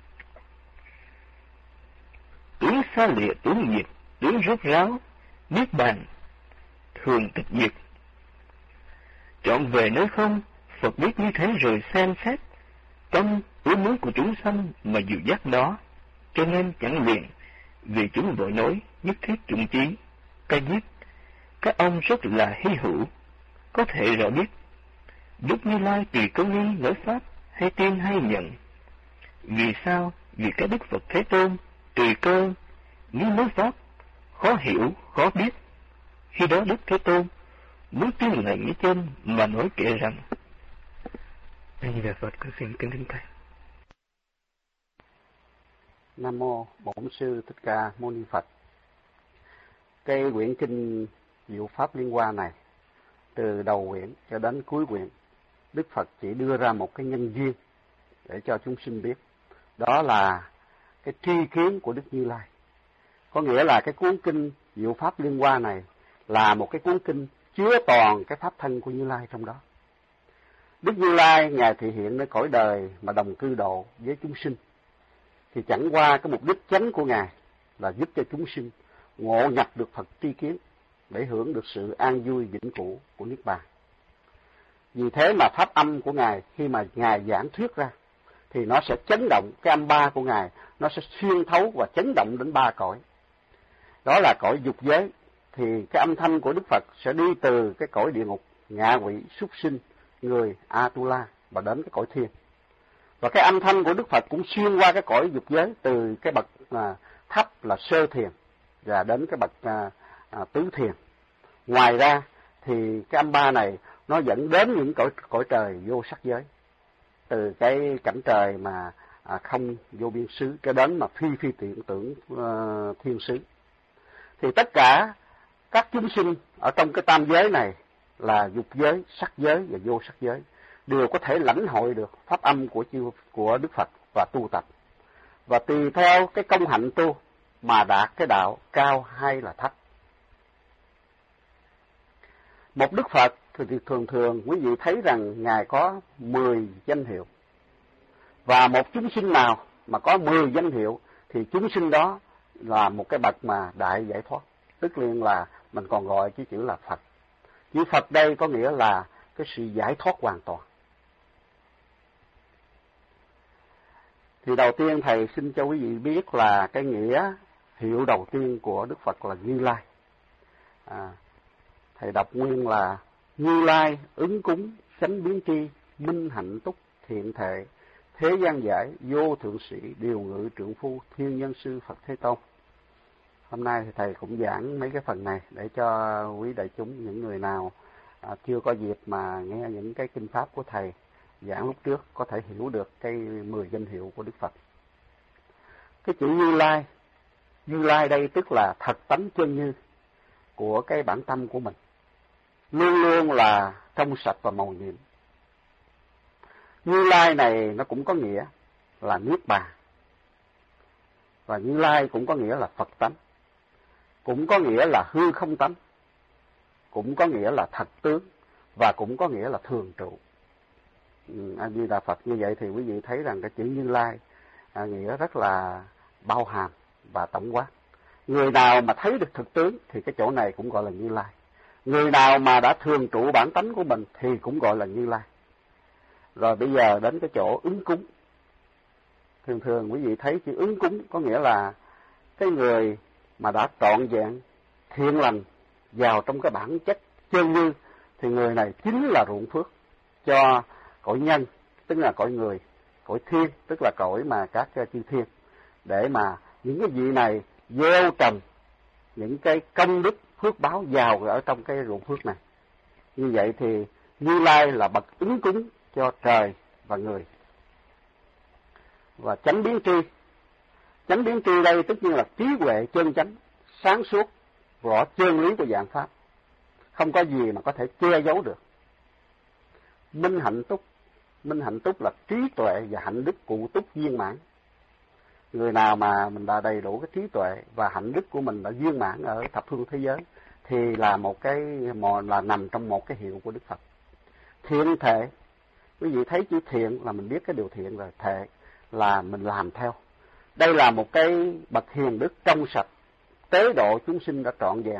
tướng xa lìa, tướng diệt, tướng rốt ráo, niết bàn, thường tịch diệt. Trọn về nơi không, Phật biết như thế rồi xem xét tâm ước muốn của chúng sanh mà dịu dắt đó, cho nên chẳng liền, vì chúng vội nói nhất thiết chủng chí, ca diếp. Các ông rất là hy hữu, có thể rõ biết Đức Như Lai tùy cơ nghi nói pháp, hay tin hay nhận. Vì sao? Vì các Đức Phật Thế Tôn tùy cơ nghi nói pháp, khó hiểu, khó biết. Khi đó Đức Thế Tôn muốn tin lời như trên mà nói kể rằng: A Di Đà Phật, con xin kính thỉnh thầy. Nam mô Bổn Sư Thích Ca Mâu Ni Phật. Cái quyển kinh Diệu Pháp Liên Hoa này, từ đầu quyển cho đến cuối quyển, Đức Phật chỉ đưa ra một cái nhân duyên để cho chúng sinh biết. Đó là cái tri kiến của Đức Như Lai. Có nghĩa là cái cuốn kinh Diệu Pháp Liên Hoa này là một cái cuốn kinh chứa toàn cái pháp thân của Như Lai trong đó. Đức Như Lai Ngài thị hiện nơi cõi đời mà đồng cư độ với chúng sinh, thì chẳng qua cái mục đích chánh của Ngài là giúp cho chúng sinh ngộ nhập được Phật tri kiến để hưởng được sự an vui vĩnh cửu của Niết Bàn. Vì thế mà pháp âm của Ngài khi mà Ngài giảng thuyết ra thì nó sẽ chấn động, cái âm ba của Ngài nó sẽ xuyên thấu và chấn động đến ba cõi. Đó là cõi dục giới, thì cái âm thanh của Đức Phật sẽ đi từ cái cõi địa ngục, ngạ quỷ, súc sinh, người Atula và đến cái cõi thiên. Và cái âm thanh của Đức Phật cũng xuyên qua cái cõi dục giới, từ cái bậc thấp là sơ thiền và đến cái bậc tứ thiền. Ngoài ra thì cái âm ba này nó dẫn đến những cõi trời vô sắc giới, từ cái cảnh trời mà không vô biên xứ cho đến mà phi tiện tưởng thiên xứ. Thì tất cả các chúng sinh ở trong cái tam giới này là dục giới, sắc giới và vô sắc giới đều có thể lãnh hội được pháp âm của Đức Phật và tu tập. Và tùy theo cái công hạnh tu mà đạt cái đạo cao hay là thấp. Một Đức Phật thì thường quý vị thấy rằng Ngài có 10 danh hiệu. Và một chúng sinh nào mà có 10 danh hiệu thì chúng sinh đó là một cái bậc mà đại giải thoát. Tức là mình còn gọi cái chữ là Phật. Chữ Phật đây có nghĩa là cái sự giải thoát hoàn toàn. Thì đầu tiên Thầy xin cho quý vị biết là cái nghĩa hiệu đầu tiên của Đức Phật là Như Lai. Thầy đọc nguyên là: Như Lai ứng cúng, chánh biến tri, minh hạnh túc, thiện thệ, thế gian giải, vô thượng sĩ, điều ngự trượng phu, thiên nhân sư Phật Thế Tôn. Hôm nay thì Thầy cũng giảng mấy cái phần này để cho quý đại chúng, những người nào chưa có dịp mà nghe những cái kinh pháp của Thầy giảng lúc trước có thể hiểu được cái 10 danh hiệu của Đức Phật. Cái chữ Như Lai đây tức là thật tánh chân như của cái bản tâm của mình, luôn luôn là trong sạch và màu nhiệm. Như Lai này nó cũng có nghĩa là Niết Bàn, và Như Lai cũng có nghĩa là Phật tánh, cũng có nghĩa là hư không tánh, cũng có nghĩa là thật tướng, và cũng có nghĩa là thường trụ. A Di Đà Phật. Như vậy thì quý vị thấy rằng cái chữ Như Lai nghĩa rất là bao hàm và tổng quát. Người nào mà thấy được thực tướng thì cái chỗ này cũng gọi là Như Lai. Người nào mà đã thường trụ bản tánh của mình thì cũng gọi là Như Lai. Rồi bây giờ đến cái chỗ ứng cúng. Thường quý vị thấy chữ ứng cúng có nghĩa là cái người mà đã trọn vẹn thiện lành vào trong cái bản chất chân như, thì người này chính là ruộng phước cho cõi nhân, tức là cõi người, cõi thiên, tức là cõi mà các chư thiên, để mà những cái vị này gieo trồng những cái công đức phước báo vào ở trong cái ruộng phước này. Như vậy thì Như Lai là bậc ứng cúng cho trời và người. Và chánh biến tri đây tất nhiên là trí huệ chân chánh, sáng suốt, rõ chân lý của dạng pháp, không có gì mà có thể che giấu được. Minh hạnh túc là trí tuệ và hạnh đức cụ túc viên mãn. Người nào mà mình đã đầy đủ cái trí tuệ và hạnh đức của mình đã viên mãn ở thập phương thế giới thì là một cái là nằm trong một cái hiệu của Đức Phật. Thiện thệ, quý vị thấy chữ thiện là mình biết cái điều thiện rồi, thệ là mình làm theo. Đây là một cái bậc hiền đức trong sạch, tế độ chúng sinh đã trọn vẹn.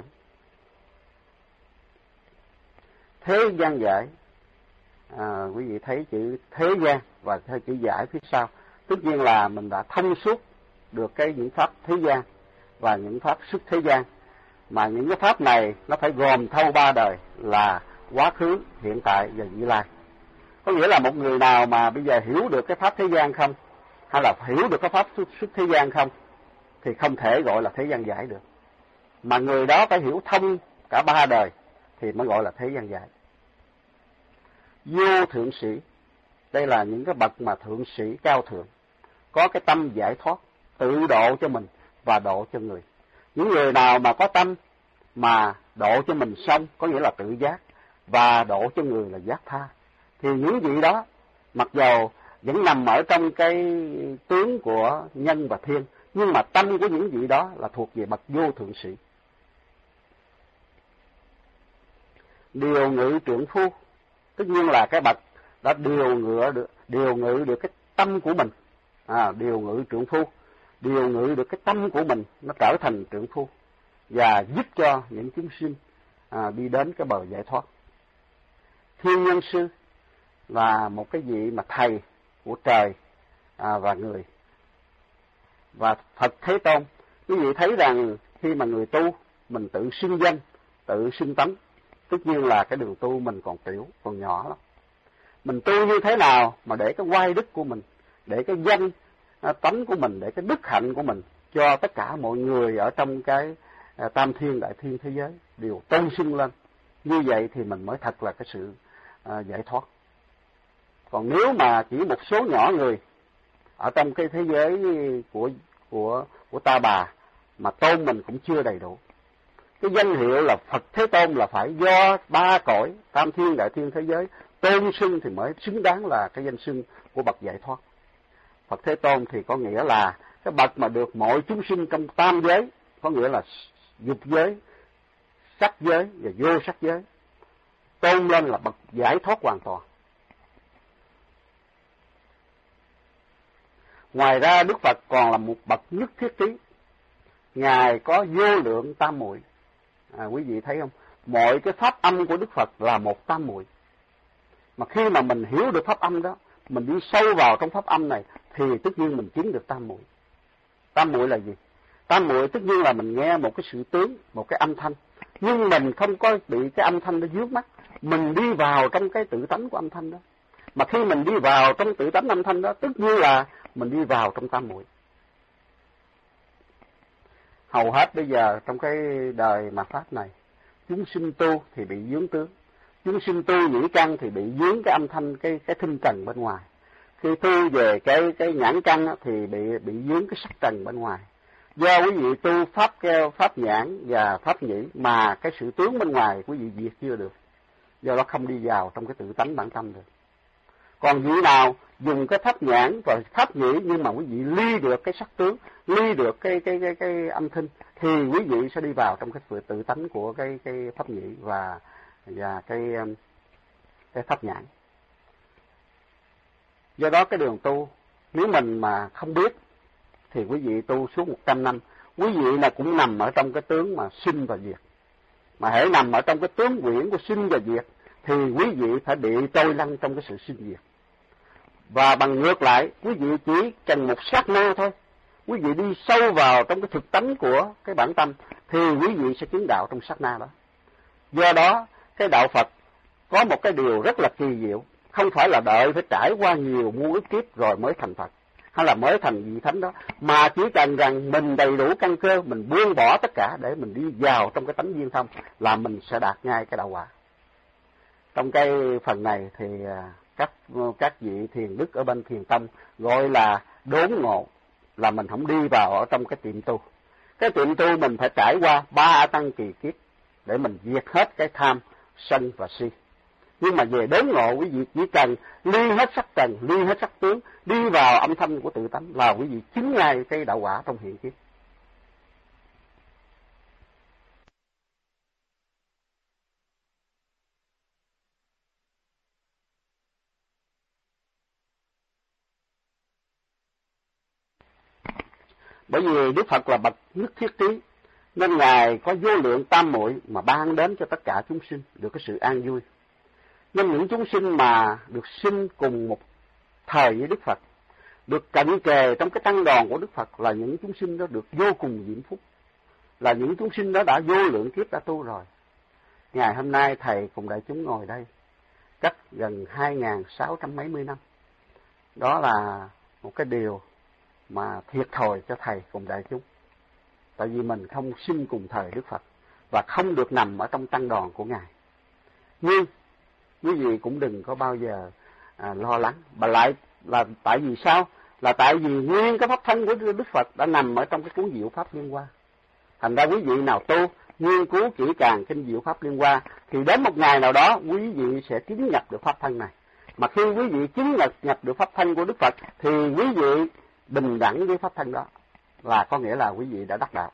Thế gian giải, quý vị thấy chữ thế gian và theo chữ giải phía sau, tất nhiên là mình đã thông suốt được những pháp thế gian và những pháp xuất thế gian, mà những cái pháp này nó phải gồm thâu 3 đời là quá khứ, hiện tại và vị lai. Có nghĩa là một người nào mà bây giờ hiểu được cái pháp thế gian không, hay là hiểu được cái pháp xuất thế gian không, thì không thể gọi là thế gian giải được. Mà người đó phải hiểu thông cả 3 đời thì mới gọi là thế gian giải. Vô thượng sĩ, đây là những cái bậc mà thượng sĩ cao thượng, có cái tâm giải thoát, tự độ cho mình và độ cho người. Những người nào mà có tâm mà độ cho mình xong, có nghĩa là tự giác, và độ cho người là giác tha, thì những vị đó mặc dầu vẫn nằm ở trong cái tướng của nhân và thiên, nhưng mà tâm của những vị đó là thuộc về bậc vô thượng sĩ. Điều ngự trượng phu, tất nhiên là cái bậc đã điều ngự được cái tâm của mình, điều ngự trượng phu, điều ngự được cái tâm của mình nó trở thành trượng phu và giúp cho những chúng sinh đi đến cái bờ giải thoát. Thiên nhân sư là một cái vị mà thầy của trời và người. Và Phật Thế Tôn, quý vị thấy rằng khi mà người tu mình tự xưng danh, tự xưng tánh. Tất nhiên là cái đường tu mình còn tiểu, còn nhỏ lắm. Mình tu như thế nào mà để cái oai đức của mình, để cái danh tánh của mình, để cái đức hạnh của mình cho tất cả mọi người ở trong cái tam thiên đại thiên thế giới đều tôn xưng lên. Như vậy thì mình mới thật là cái sự giải thoát. Còn nếu mà chỉ một số nhỏ người ở trong cái thế giới của ta bà mà tôn mình cũng chưa đầy đủ. Cái danh hiệu là Phật Thế Tôn là phải do ba cõi tam thiên đại thiên thế giới tôn xưng thì mới xứng đáng là cái danh xưng của bậc giải thoát. Phật Thế Tôn thì có nghĩa là cái bậc mà được mọi chúng sinh trong tam giới, có nghĩa là dục giới, sắc giới và vô sắc giới, tôn lên là bậc giải thoát hoàn toàn. Ngoài ra Đức Phật còn là một bậc nhất thiết trí. Ngài có vô lượng tam muội. Quý vị thấy không? Mọi cái pháp âm của Đức Phật là một tam muội. Mà khi mà mình hiểu được pháp âm đó, mình đi sâu vào trong pháp âm này thì tất nhiên mình chứng được tam muội. Tam muội là gì? Tam muội tất nhiên là mình nghe một cái sự tướng, một cái âm thanh, nhưng mình không có bị cái âm thanh đó dướng mắt, mình đi vào trong cái tự tánh của âm thanh đó. Mà khi mình đi vào trong tự tánh âm thanh đó, tất nhiên là mình đi vào trong tam muội. Hầu hết bây giờ trong cái đời mà pháp này, chúng sinh tu thì bị dướng tướng, chúng sinh tu nhĩ căn thì bị dướng cái âm thanh, cái thinh trần bên ngoài. Khi tu về cái nhãn căn thì bị dướng cái sắc trần bên ngoài. Do quý vị tu pháp keo, pháp nhãn và pháp nhĩ mà cái sự tướng bên ngoài quý vị diệt chưa được, do đó không đi vào trong cái tự tánh bản tâm được. Còn vị nào dùng cái pháp nhãn và pháp nhĩ nhưng mà quý vị ly được cái sắc tướng, ly được cái âm thanh thì quý vị sẽ đi vào trong cái tự tánh của cái pháp nhĩ và cái pháp nhãn. Do đó cái đường tu nếu mình mà không biết thì quý vị tu suốt 100 năm, quý vị là cũng nằm ở trong cái tướng mà sinh và diệt. Mà hễ nằm ở trong cái tướng quyển của sinh và diệt thì quý vị phải bị trôi lăn trong cái sự sinh diệt. Và bằng ngược lại, quý vị chỉ cần một sát na thôi, quý vị đi sâu vào trong cái thực tánh của cái bản tâm thì quý vị sẽ chứng đạo trong sát na đó. Do đó cái đạo Phật có một cái điều rất là kỳ diệu, không phải là đợi phải trải qua nhiều muôn ức kiếp rồi mới thành Phật hay là mới thành vị thánh đó, mà chỉ cần rằng mình đầy đủ căn cơ, mình buông bỏ tất cả để mình đi vào trong cái tánh viên thông là mình sẽ đạt ngay cái đạo quả. Trong cái phần này thì các vị thiền đức ở bên thiền tông gọi là đốn ngộ, là mình không đi vào ở trong cái tiệm tu. Cái tiệm tu mình phải trải qua 3 tăng kỳ kiếp để mình diệt hết cái tham, sân và si. Nhưng mà về đốn ngộ, quý vị chỉ cần ly hết sắc trần, ly hết sắc tướng, đi vào âm thanh của tự tánh là quý vị chứng ngay cái đạo quả trong hiện kiếp. Bởi vì Đức Phật là bậc nhất thiết trí, nên Ngài có vô lượng tam muội mà ban đến cho tất cả chúng sinh được cái sự an vui. Nên những chúng sinh mà được sinh cùng một thời với Đức Phật, được cận kề trong cái tăng đoàn của Đức Phật là những chúng sinh đó được vô cùng diễm phúc, là những chúng sinh đó đã vô lượng kiếp đã tu rồi. Ngày hôm nay Thầy cùng đại chúng ngồi đây, cách gần 2.600 mấy mươi năm. Đó là một cái điều mà thiệt thòi cho Thầy cùng đại chúng. Tại vì mình không sinh cùng thời Đức Phật và không được nằm ở trong tăng đoàn của Ngài. Nhưng quý vị cũng đừng có bao giờ lo lắng. Mà lại là tại vì sao? Là tại vì nguyên cái pháp thân của Đức Phật đã nằm ở trong cái cuốn Diệu Pháp Liên Hoa. Thành ra quý vị nào tu nghiên cứu kỹ càng kinh Diệu Pháp Liên Hoa thì đến một ngày nào đó quý vị sẽ chứng nhập được pháp thân này. Mà khi quý vị chứng nhập được pháp thân của Đức Phật thì quý vị bình đẳng với pháp thân đó, là có nghĩa là quý vị đã đắc đạo.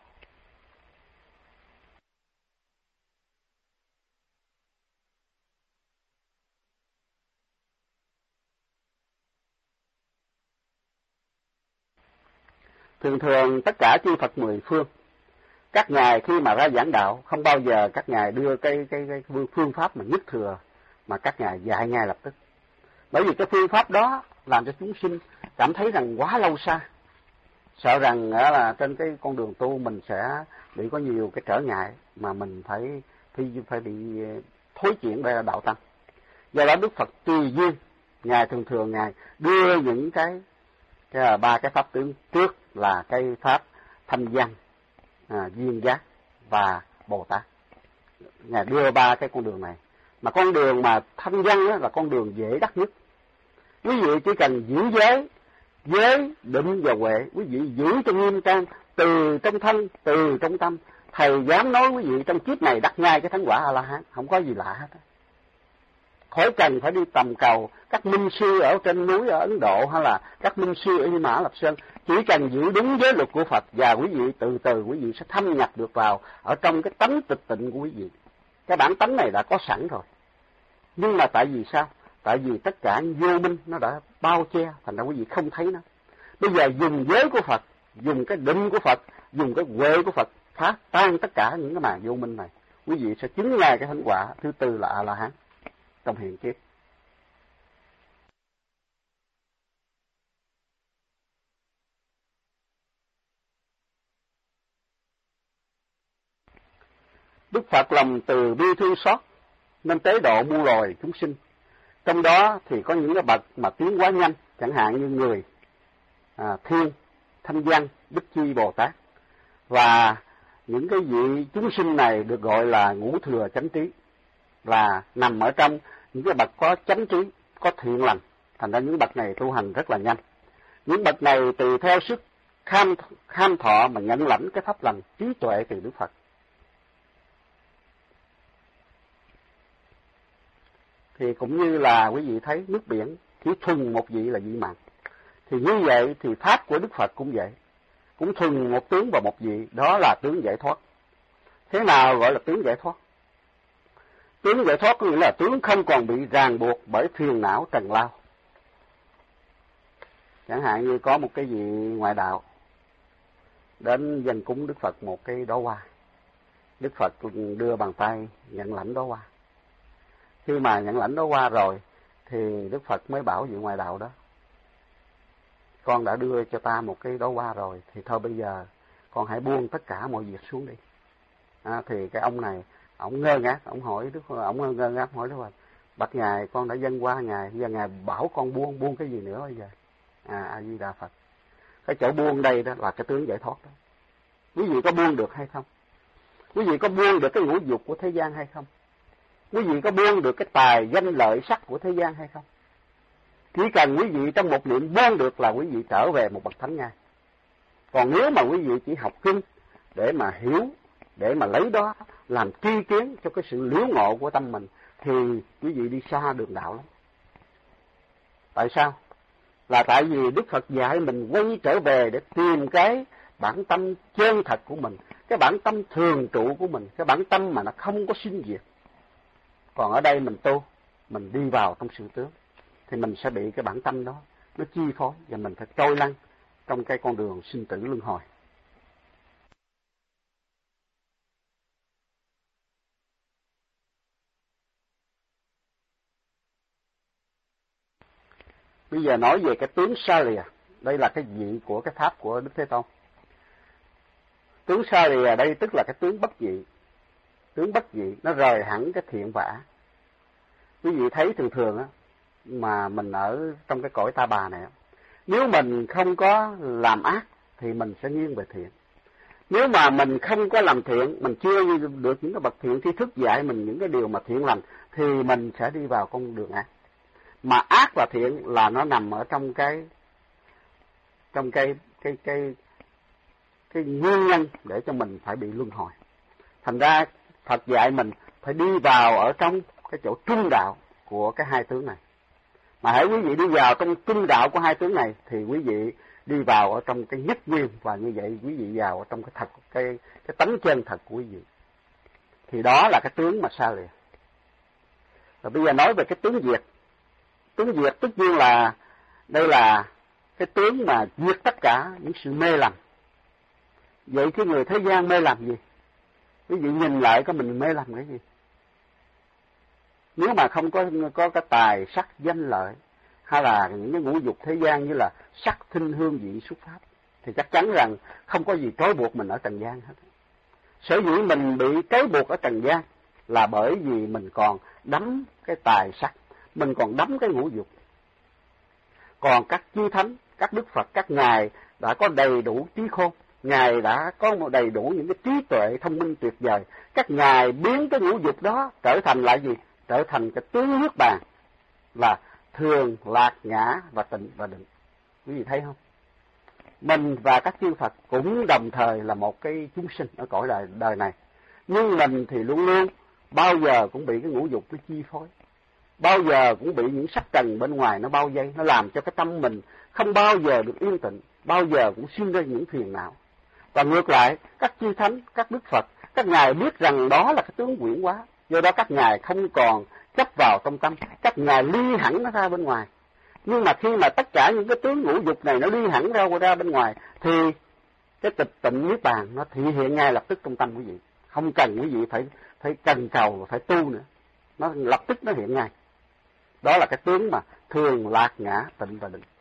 Thường thường tất cả chư Phật 10 phương, các ngài khi mà ra giảng đạo không bao giờ các ngài đưa cái phương pháp mà nhất thừa mà các ngài dạy ngay lập tức. Bởi vì cái phương pháp đó làm cho chúng sinh cảm thấy rằng quá lâu xa, sợ rằng là trên cái con đường tu mình sẽ bị có nhiều cái trở ngại mà mình phải bị thối chuyển đây là đạo tâm. Do đó Đức Phật tùy duyên, ngài thường ngài đưa những cái ba cái pháp tướng trước là cái pháp thanh văn, duyên giác và Bồ Tát. Ngài đưa ba cái con đường này, mà con đường mà thanh văn là con đường dễ đắc nhất. Quý vị chỉ cần giữ giới, định và huệ, quý vị giữ cho nghiêm trang, từ trong thân, từ trong tâm. Thầy dám nói quý vị trong kiếp này đắc ngay cái thánh quả A-la-hán, không có gì lạ hết. Khỏi cần phải đi tầm cầu các minh sư ở trên núi ở Ấn Độ hay là các minh sư ở Hy Mã Lạp Sơn. Chỉ cần giữ đúng giới luật của Phật và quý vị từ từ quý vị sẽ thâm nhập được vào ở trong cái tánh tịch tịnh của quý vị. Cái bản tánh này đã có sẵn rồi. Nhưng mà tại vì sao? Tại vì tất cả vô minh nó đã bao che, thành ra quý vị không thấy nó. Bây giờ dùng giới của Phật, dùng cái định của Phật, dùng cái huệ của Phật phá tan tất cả những cái màn vô minh này, quý vị sẽ chứng ngay cái thánh quả thứ tư là A-la-hán trong hiện kiếp. Đức Phật lòng từ bi thương xót nên tế độ muôn loài chúng sinh. Trong đó thì có những cái bậc mà tiến quá nhanh, chẳng hạn như người, thiên, thanh văn, Bích Chi Bồ Tát. Và những cái vị chúng sinh này được gọi là ngũ thừa chánh trí, là nằm ở trong những cái bậc có chánh trí, có thiện lành. Thành ra những bậc này tu hành rất là nhanh. Những bậc này tùy theo sức kham thọ mà nhận lãnh cái pháp lành trí tuệ từ Đức Phật. Thì cũng như là quý vị thấy nước biển chỉ thuần một vị là vị mặn. Thì như vậy thì pháp của Đức Phật cũng vậy. Cũng thuần một tướng và một vị, đó là tướng giải thoát. Thế nào gọi là tướng giải thoát? Tướng giải thoát có nghĩa là tướng không còn bị ràng buộc bởi phiền não trần lao. Chẳng hạn như có một cái vị ngoại đạo đến dâng cúng Đức Phật một cái đóa hoa. Đức Phật đưa bàn tay nhận lãnh đóa hoa. Khi mà nhận lãnh đóa hoa rồi thì Đức Phật mới bảo vị ngoại đạo đó: con đã đưa cho ta một cái đóa hoa rồi, thì thôi bây giờ con hãy buông tất cả mọi việc xuống đi. Thì cái ông này, ông ngơ ngác, ông hỏi Đức Phật, ông ngơ ngác hỏi Đức Phật: bạch ngài, con đã dâng qua ngài, giờ ngài bảo con buông cái gì nữa bây giờ? A Di Đà Phật. Cái chỗ buông đây đó là cái tướng giải thoát đó. Quý vị có buông được hay không? Quý vị có buông được cái ngũ dục của thế gian hay không? Quý vị có buông được cái tài danh lợi sắc của thế gian hay không? Chỉ cần quý vị trong một niệm buông được là quý vị trở về một bậc thánh ngay. Còn nếu mà quý vị chỉ học kinh để mà hiểu, để mà lấy đó làm tri kiến cho cái sự liễu ngộ của tâm mình, thì quý vị đi xa đường đạo lắm. Tại sao? Là tại vì Đức Phật dạy mình quay trở về để tìm cái bản tâm chân thật của mình, cái bản tâm thường trụ của mình, cái bản tâm mà nó không có sinh diệt. Còn ở đây mình tu, mình đi vào trong sự tướng, thì mình sẽ bị cái bản tâm đó nó chi phối, và mình phải trôi lăn trong cái con đường sinh tử luân hồi. Bây giờ nói về cái tướng Sa Lìa, đây là cái vị của cái pháp của Đức Thế Tôn. Tướng Sa Lìa đây tức là cái tướng bất dị. Tướng bất dị nó rời hẳn cái thiện và ác. Quý vị thấy thường á, mà mình ở trong cái cõi ta bà này, nếu mình không có làm ác thì mình sẽ nghiêng về thiện. Nếu mà mình không có làm thiện, mình chưa được những cái bậc thiện tri thức dạy mình những cái điều mà thiện lành, thì mình sẽ đi vào con đường ác. Mà ác và thiện là nó nằm ở trong cái nguyên nhân để cho mình phải bị luân hồi. Thành ra Phật dạy mình phải đi vào ở trong cái chỗ trung đạo của cái hai tướng này. Mà hãy quý vị đi vào trong trung đạo của hai tướng này thì quý vị đi vào ở trong cái nhất nguyên, và như vậy quý vị vào ở trong cái tánh chân thật của quý vị. Thì đó là cái tướng mà Sa Lìa. Rồi bây giờ nói về cái tướng diệt. Tướng diệt tất nhiên là đây là cái tướng mà diệt tất cả những sự mê lầm. Vậy cái người thế gian mê lầm gì? Quý vị nhìn lại có mình mê lầm cái gì? Nếu mà không có cái tài sắc danh lợi, hay là những cái ngũ dục thế gian như là sắc thinh hương vị xuất pháp, thì chắc chắn rằng không có gì trói buộc mình ở trần gian hết. Sở dĩ mình bị trói buộc ở trần gian là bởi vì mình còn đắm cái tài sắc, mình còn đắm cái ngũ dục. Còn các chư thánh, các đức Phật, các ngài đã có đầy đủ trí khôn, ngài đã có một đầy đủ những cái trí tuệ thông minh tuyệt vời. Các ngài biến cái ngũ dục đó trở thành lại gì? Trở thành cái tướng niết bàn là thường, lạc, ngã và tịnh và định. Quý vị thấy không? Mình và các chư Phật cũng đồng thời là một cái chúng sinh ở cõi đời này. Nhưng mình thì luôn luôn bao giờ cũng bị cái ngũ dục nó chi phối. Bao giờ cũng bị những sắc trần bên ngoài nó bao vây, nó làm cho cái tâm mình không bao giờ được yên tĩnh, bao giờ cũng sinh ra những phiền não. Và ngược lại, các chư thánh, các đức Phật, các ngài biết rằng đó là cái tướng quyển hóa, do đó các ngài không còn chấp vào trong tâm, các ngài ly hẳn nó ra bên ngoài. Nhưng mà khi mà tất cả những cái tướng ngũ dục này nó ly hẳn ra bên ngoài, thì cái tịch tịnh niết bàn nó thể hiện ngay lập tức trong tâm quý vị, không cần quý vị phải cần cầu, phải tu nữa, nó lập tức nó hiện ngay. Đó là cái tướng mà thường, lạc, ngã, tịnh và định.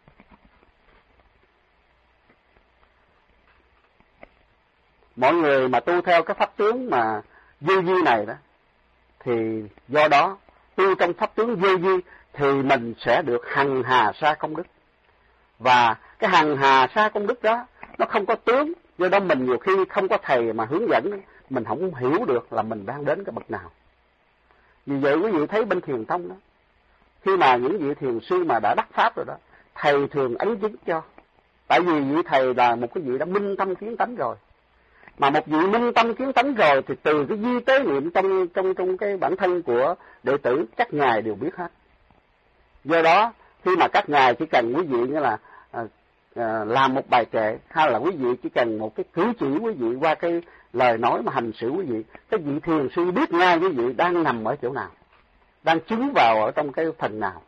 Mọi người mà tu theo cái pháp tướng mà vô vi này đó, thì do đó tu trong pháp tướng vô vi thì mình sẽ được hằng hà sa công đức. Và cái hằng hà sa công đức đó nó không có tướng, do đó mình nhiều khi không có thầy mà hướng dẫn, mình không hiểu được là mình đang đến cái bậc nào. Vì vậy quý vị thấy bên thiền tông đó, khi mà những vị thiền sư mà đã đắc pháp rồi đó, thầy thường ấn chứng cho. Tại vì vị thầy là một cái vị đã minh tâm kiến tánh rồi. Mà một vị minh tâm kiến tánh rồi thì từ cái di tế niệm trong cái bản thân của đệ tử, các ngài đều biết hết. Do đó khi mà các ngài chỉ cần quý vị như là làm một bài kệ, hay là quý vị chỉ cần một cái cử chỉ quý vị qua cái lời nói mà hành xử quý vị, cái vị thiền sư biết ngay quý vị đang nằm ở chỗ nào, đang chứng vào ở trong cái phần nào.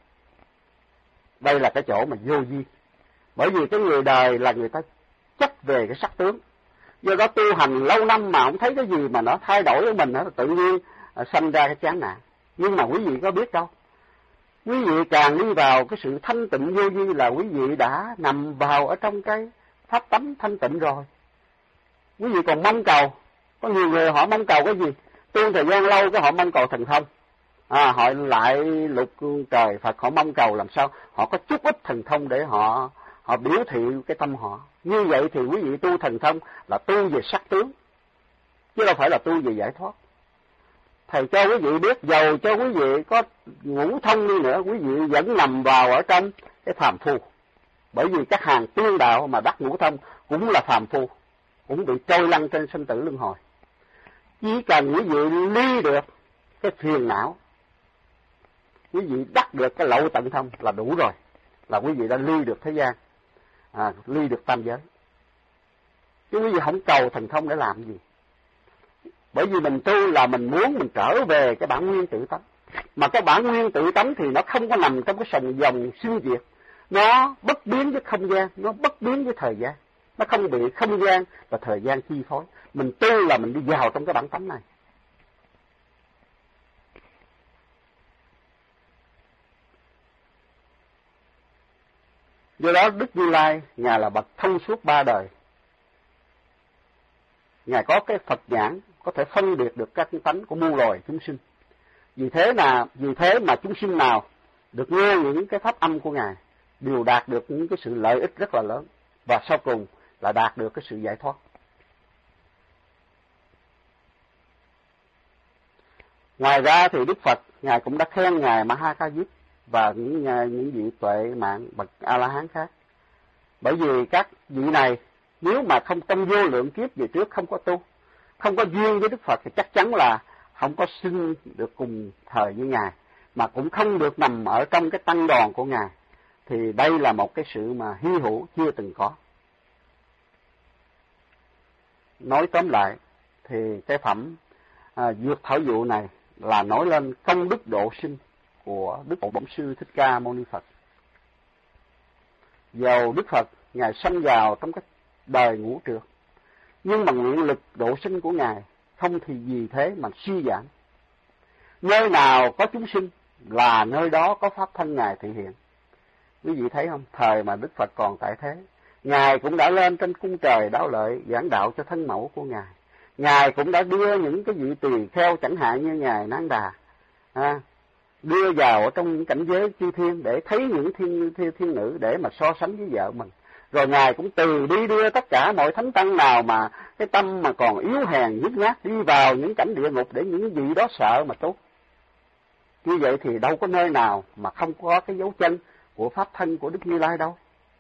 Đây là cái chỗ mà vô vi. Bởi vì cái người đời là người ta chấp về cái sắc tướng, do đó tu hành lâu năm mà không thấy cái gì mà nó thay đổi với mình, nó tự nhiên sanh ra cái chán nản. Nhưng mà quý vị có biết đâu, quý vị càng đi vào cái sự thanh tịnh vô vi là quý vị đã nằm vào ở trong cái pháp tánh thanh tịnh rồi. Quý vị còn mong cầu, có nhiều người họ mong cầu cái gì? Tu thời gian lâu cái họ mong cầu thần thông. Họ lại lục trời Phật, họ mong cầu làm sao họ có chút ít thần thông để họ biểu thị cái tâm họ. Như vậy thì quý vị tu thần thông là tu về sắc tướng, chứ đâu phải là tu về giải thoát. Thầy cho quý vị biết, dầu cho quý vị có ngũ thông đi nữa, quý vị vẫn nằm vào ở trong cái phàm phu. Bởi vì các hàng tiên đạo mà đắc ngũ thông cũng là phàm phu, cũng bị trôi lăn trên sinh tử luân hồi. Chỉ cần quý vị ly được cái phiền não, quý vị đắc được cái lậu tận thông là đủ rồi, là quý vị đã ly được thế gian, ly được tam giới. Chứ quý vị không cầu thần thông để làm gì. Bởi vì mình tu là mình muốn mình trở về cái bản nguyên tự tánh. Mà cái bản nguyên tự tánh thì nó không có nằm trong cái sòng dòng sinh diệt. Nó bất biến với không gian, nó bất biến với thời gian. Nó không bị không gian và thời gian chi phối. Mình tu là mình đi vào trong cái bản tánh này. Do đó Đức Như Lai, Ngài là bậc thông suốt ba đời. Ngài có cái Phật nhãn, có thể phân biệt được các tánh của muôn loài chúng sinh. Vì thế mà chúng sinh nào được nghe những cái pháp âm của Ngài đều đạt được những cái sự lợi ích rất là lớn, và sau cùng là đạt được cái sự giải thoát. Ngoài ra thì Đức Phật Ngài cũng đã khen Ngài Ma Ha Ca Diếp và những vị tuệ mạng bậc A La Hán khác. Bởi vì các vị này nếu mà không trong vô lượng kiếp về trước không có tu, không có duyên với Đức Phật thì chắc chắn là không có sinh được cùng thời với Ngài, mà cũng không được nằm ở trong cái tăng đoàn của Ngài. Thì đây là một cái sự mà hy hữu chưa từng có. Nói tóm lại thì cái phẩm Dược Thảo Dụ này là nói lên công đức độ sinh của Đức Bổn Sư Thích Ca Mâu Ni Phật. Dầu Đức Phật Ngài sanh vào trong cái đời ngũ trược, nhưng bằng nguyện lực độ sinh của Ngài không thì vì thế mà suy giảm. Nơi nào có chúng sinh là nơi đó có pháp thân Ngài thể hiện. Quý vị thấy không? Thời mà Đức Phật còn tại thế, Ngài cũng đã lên trên cung trời Đáo Lợi giảng đạo cho thân mẫu của Ngài. Ngài cũng đã đưa những cái vị tỳ kheo chẳng hạn như Ngài Nán Đà đưa vào ở trong những cảnh giới chư thiên để thấy những thiên nữ để mà so sánh với vợ mình. Rồi Ngài cũng từ đi đưa tất cả mọi thánh tăng nào mà cái tâm mà còn yếu hèn nhút nhát đi vào những cảnh địa ngục để những vị đó sợ mà trốn. Như vậy thì đâu có nơi nào mà không có cái dấu chân của pháp thân của Đức Như Lai đâu.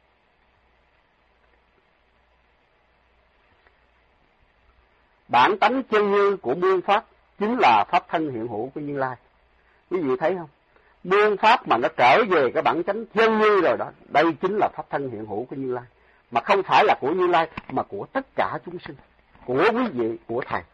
Bản tánh chân như của muôn pháp chính là pháp thân hiện hữu của Như Lai. Quý vị thấy không? Muôn pháp mà nó trở về cái bản tánh chân như rồi đó, đây chính là pháp thân hiện hữu của Như Lai. Mà không phải là của Như Lai mà của tất cả chúng sinh, của quý vị, của Thầy.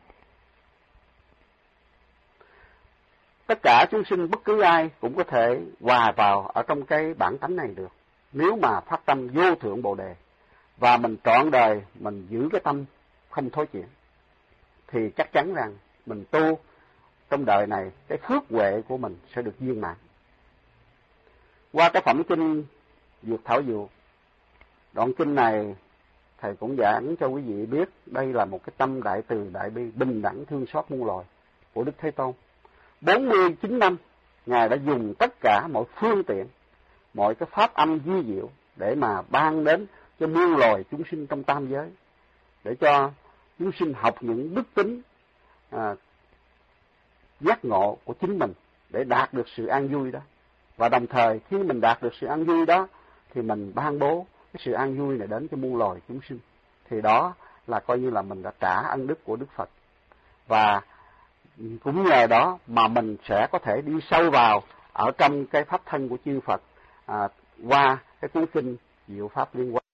Tất cả chúng sinh bất cứ ai cũng có thể hòa vào ở trong cái bản tánh này được. Nếu mà phát tâm vô thượng Bồ Đề và mình trọn đời mình giữ cái tâm không thối chuyển, thì chắc chắn rằng mình tu trong đời này cái phước huệ của mình sẽ được viên mãn. Qua cái phẩm kinh Dược Thảo Dược, đoạn kinh này Thầy cũng giảng cho quý vị biết đây là một cái tâm đại từ đại bi bình đẳng thương xót muôn loài của Đức Thế Tôn. 49 năm Ngài đã dùng tất cả mọi phương tiện, mọi cái pháp âm di diệu để mà ban đến cho muôn loài chúng sinh trong tam giới, để cho chúng sinh học những đức tính giác ngộ của chính mình để đạt được sự an vui đó. Và đồng thời khi mình đạt được sự an vui đó thì mình ban bố cái sự an vui này đến cho muôn loài chúng sinh. Thì đó là coi như là mình đã trả ân đức của Đức Phật. Và cũng nhờ đó mà mình sẽ có thể đi sâu vào ở trong cái pháp thân của chư Phật qua cái cuốn kinh Diệu Pháp Liên Quan.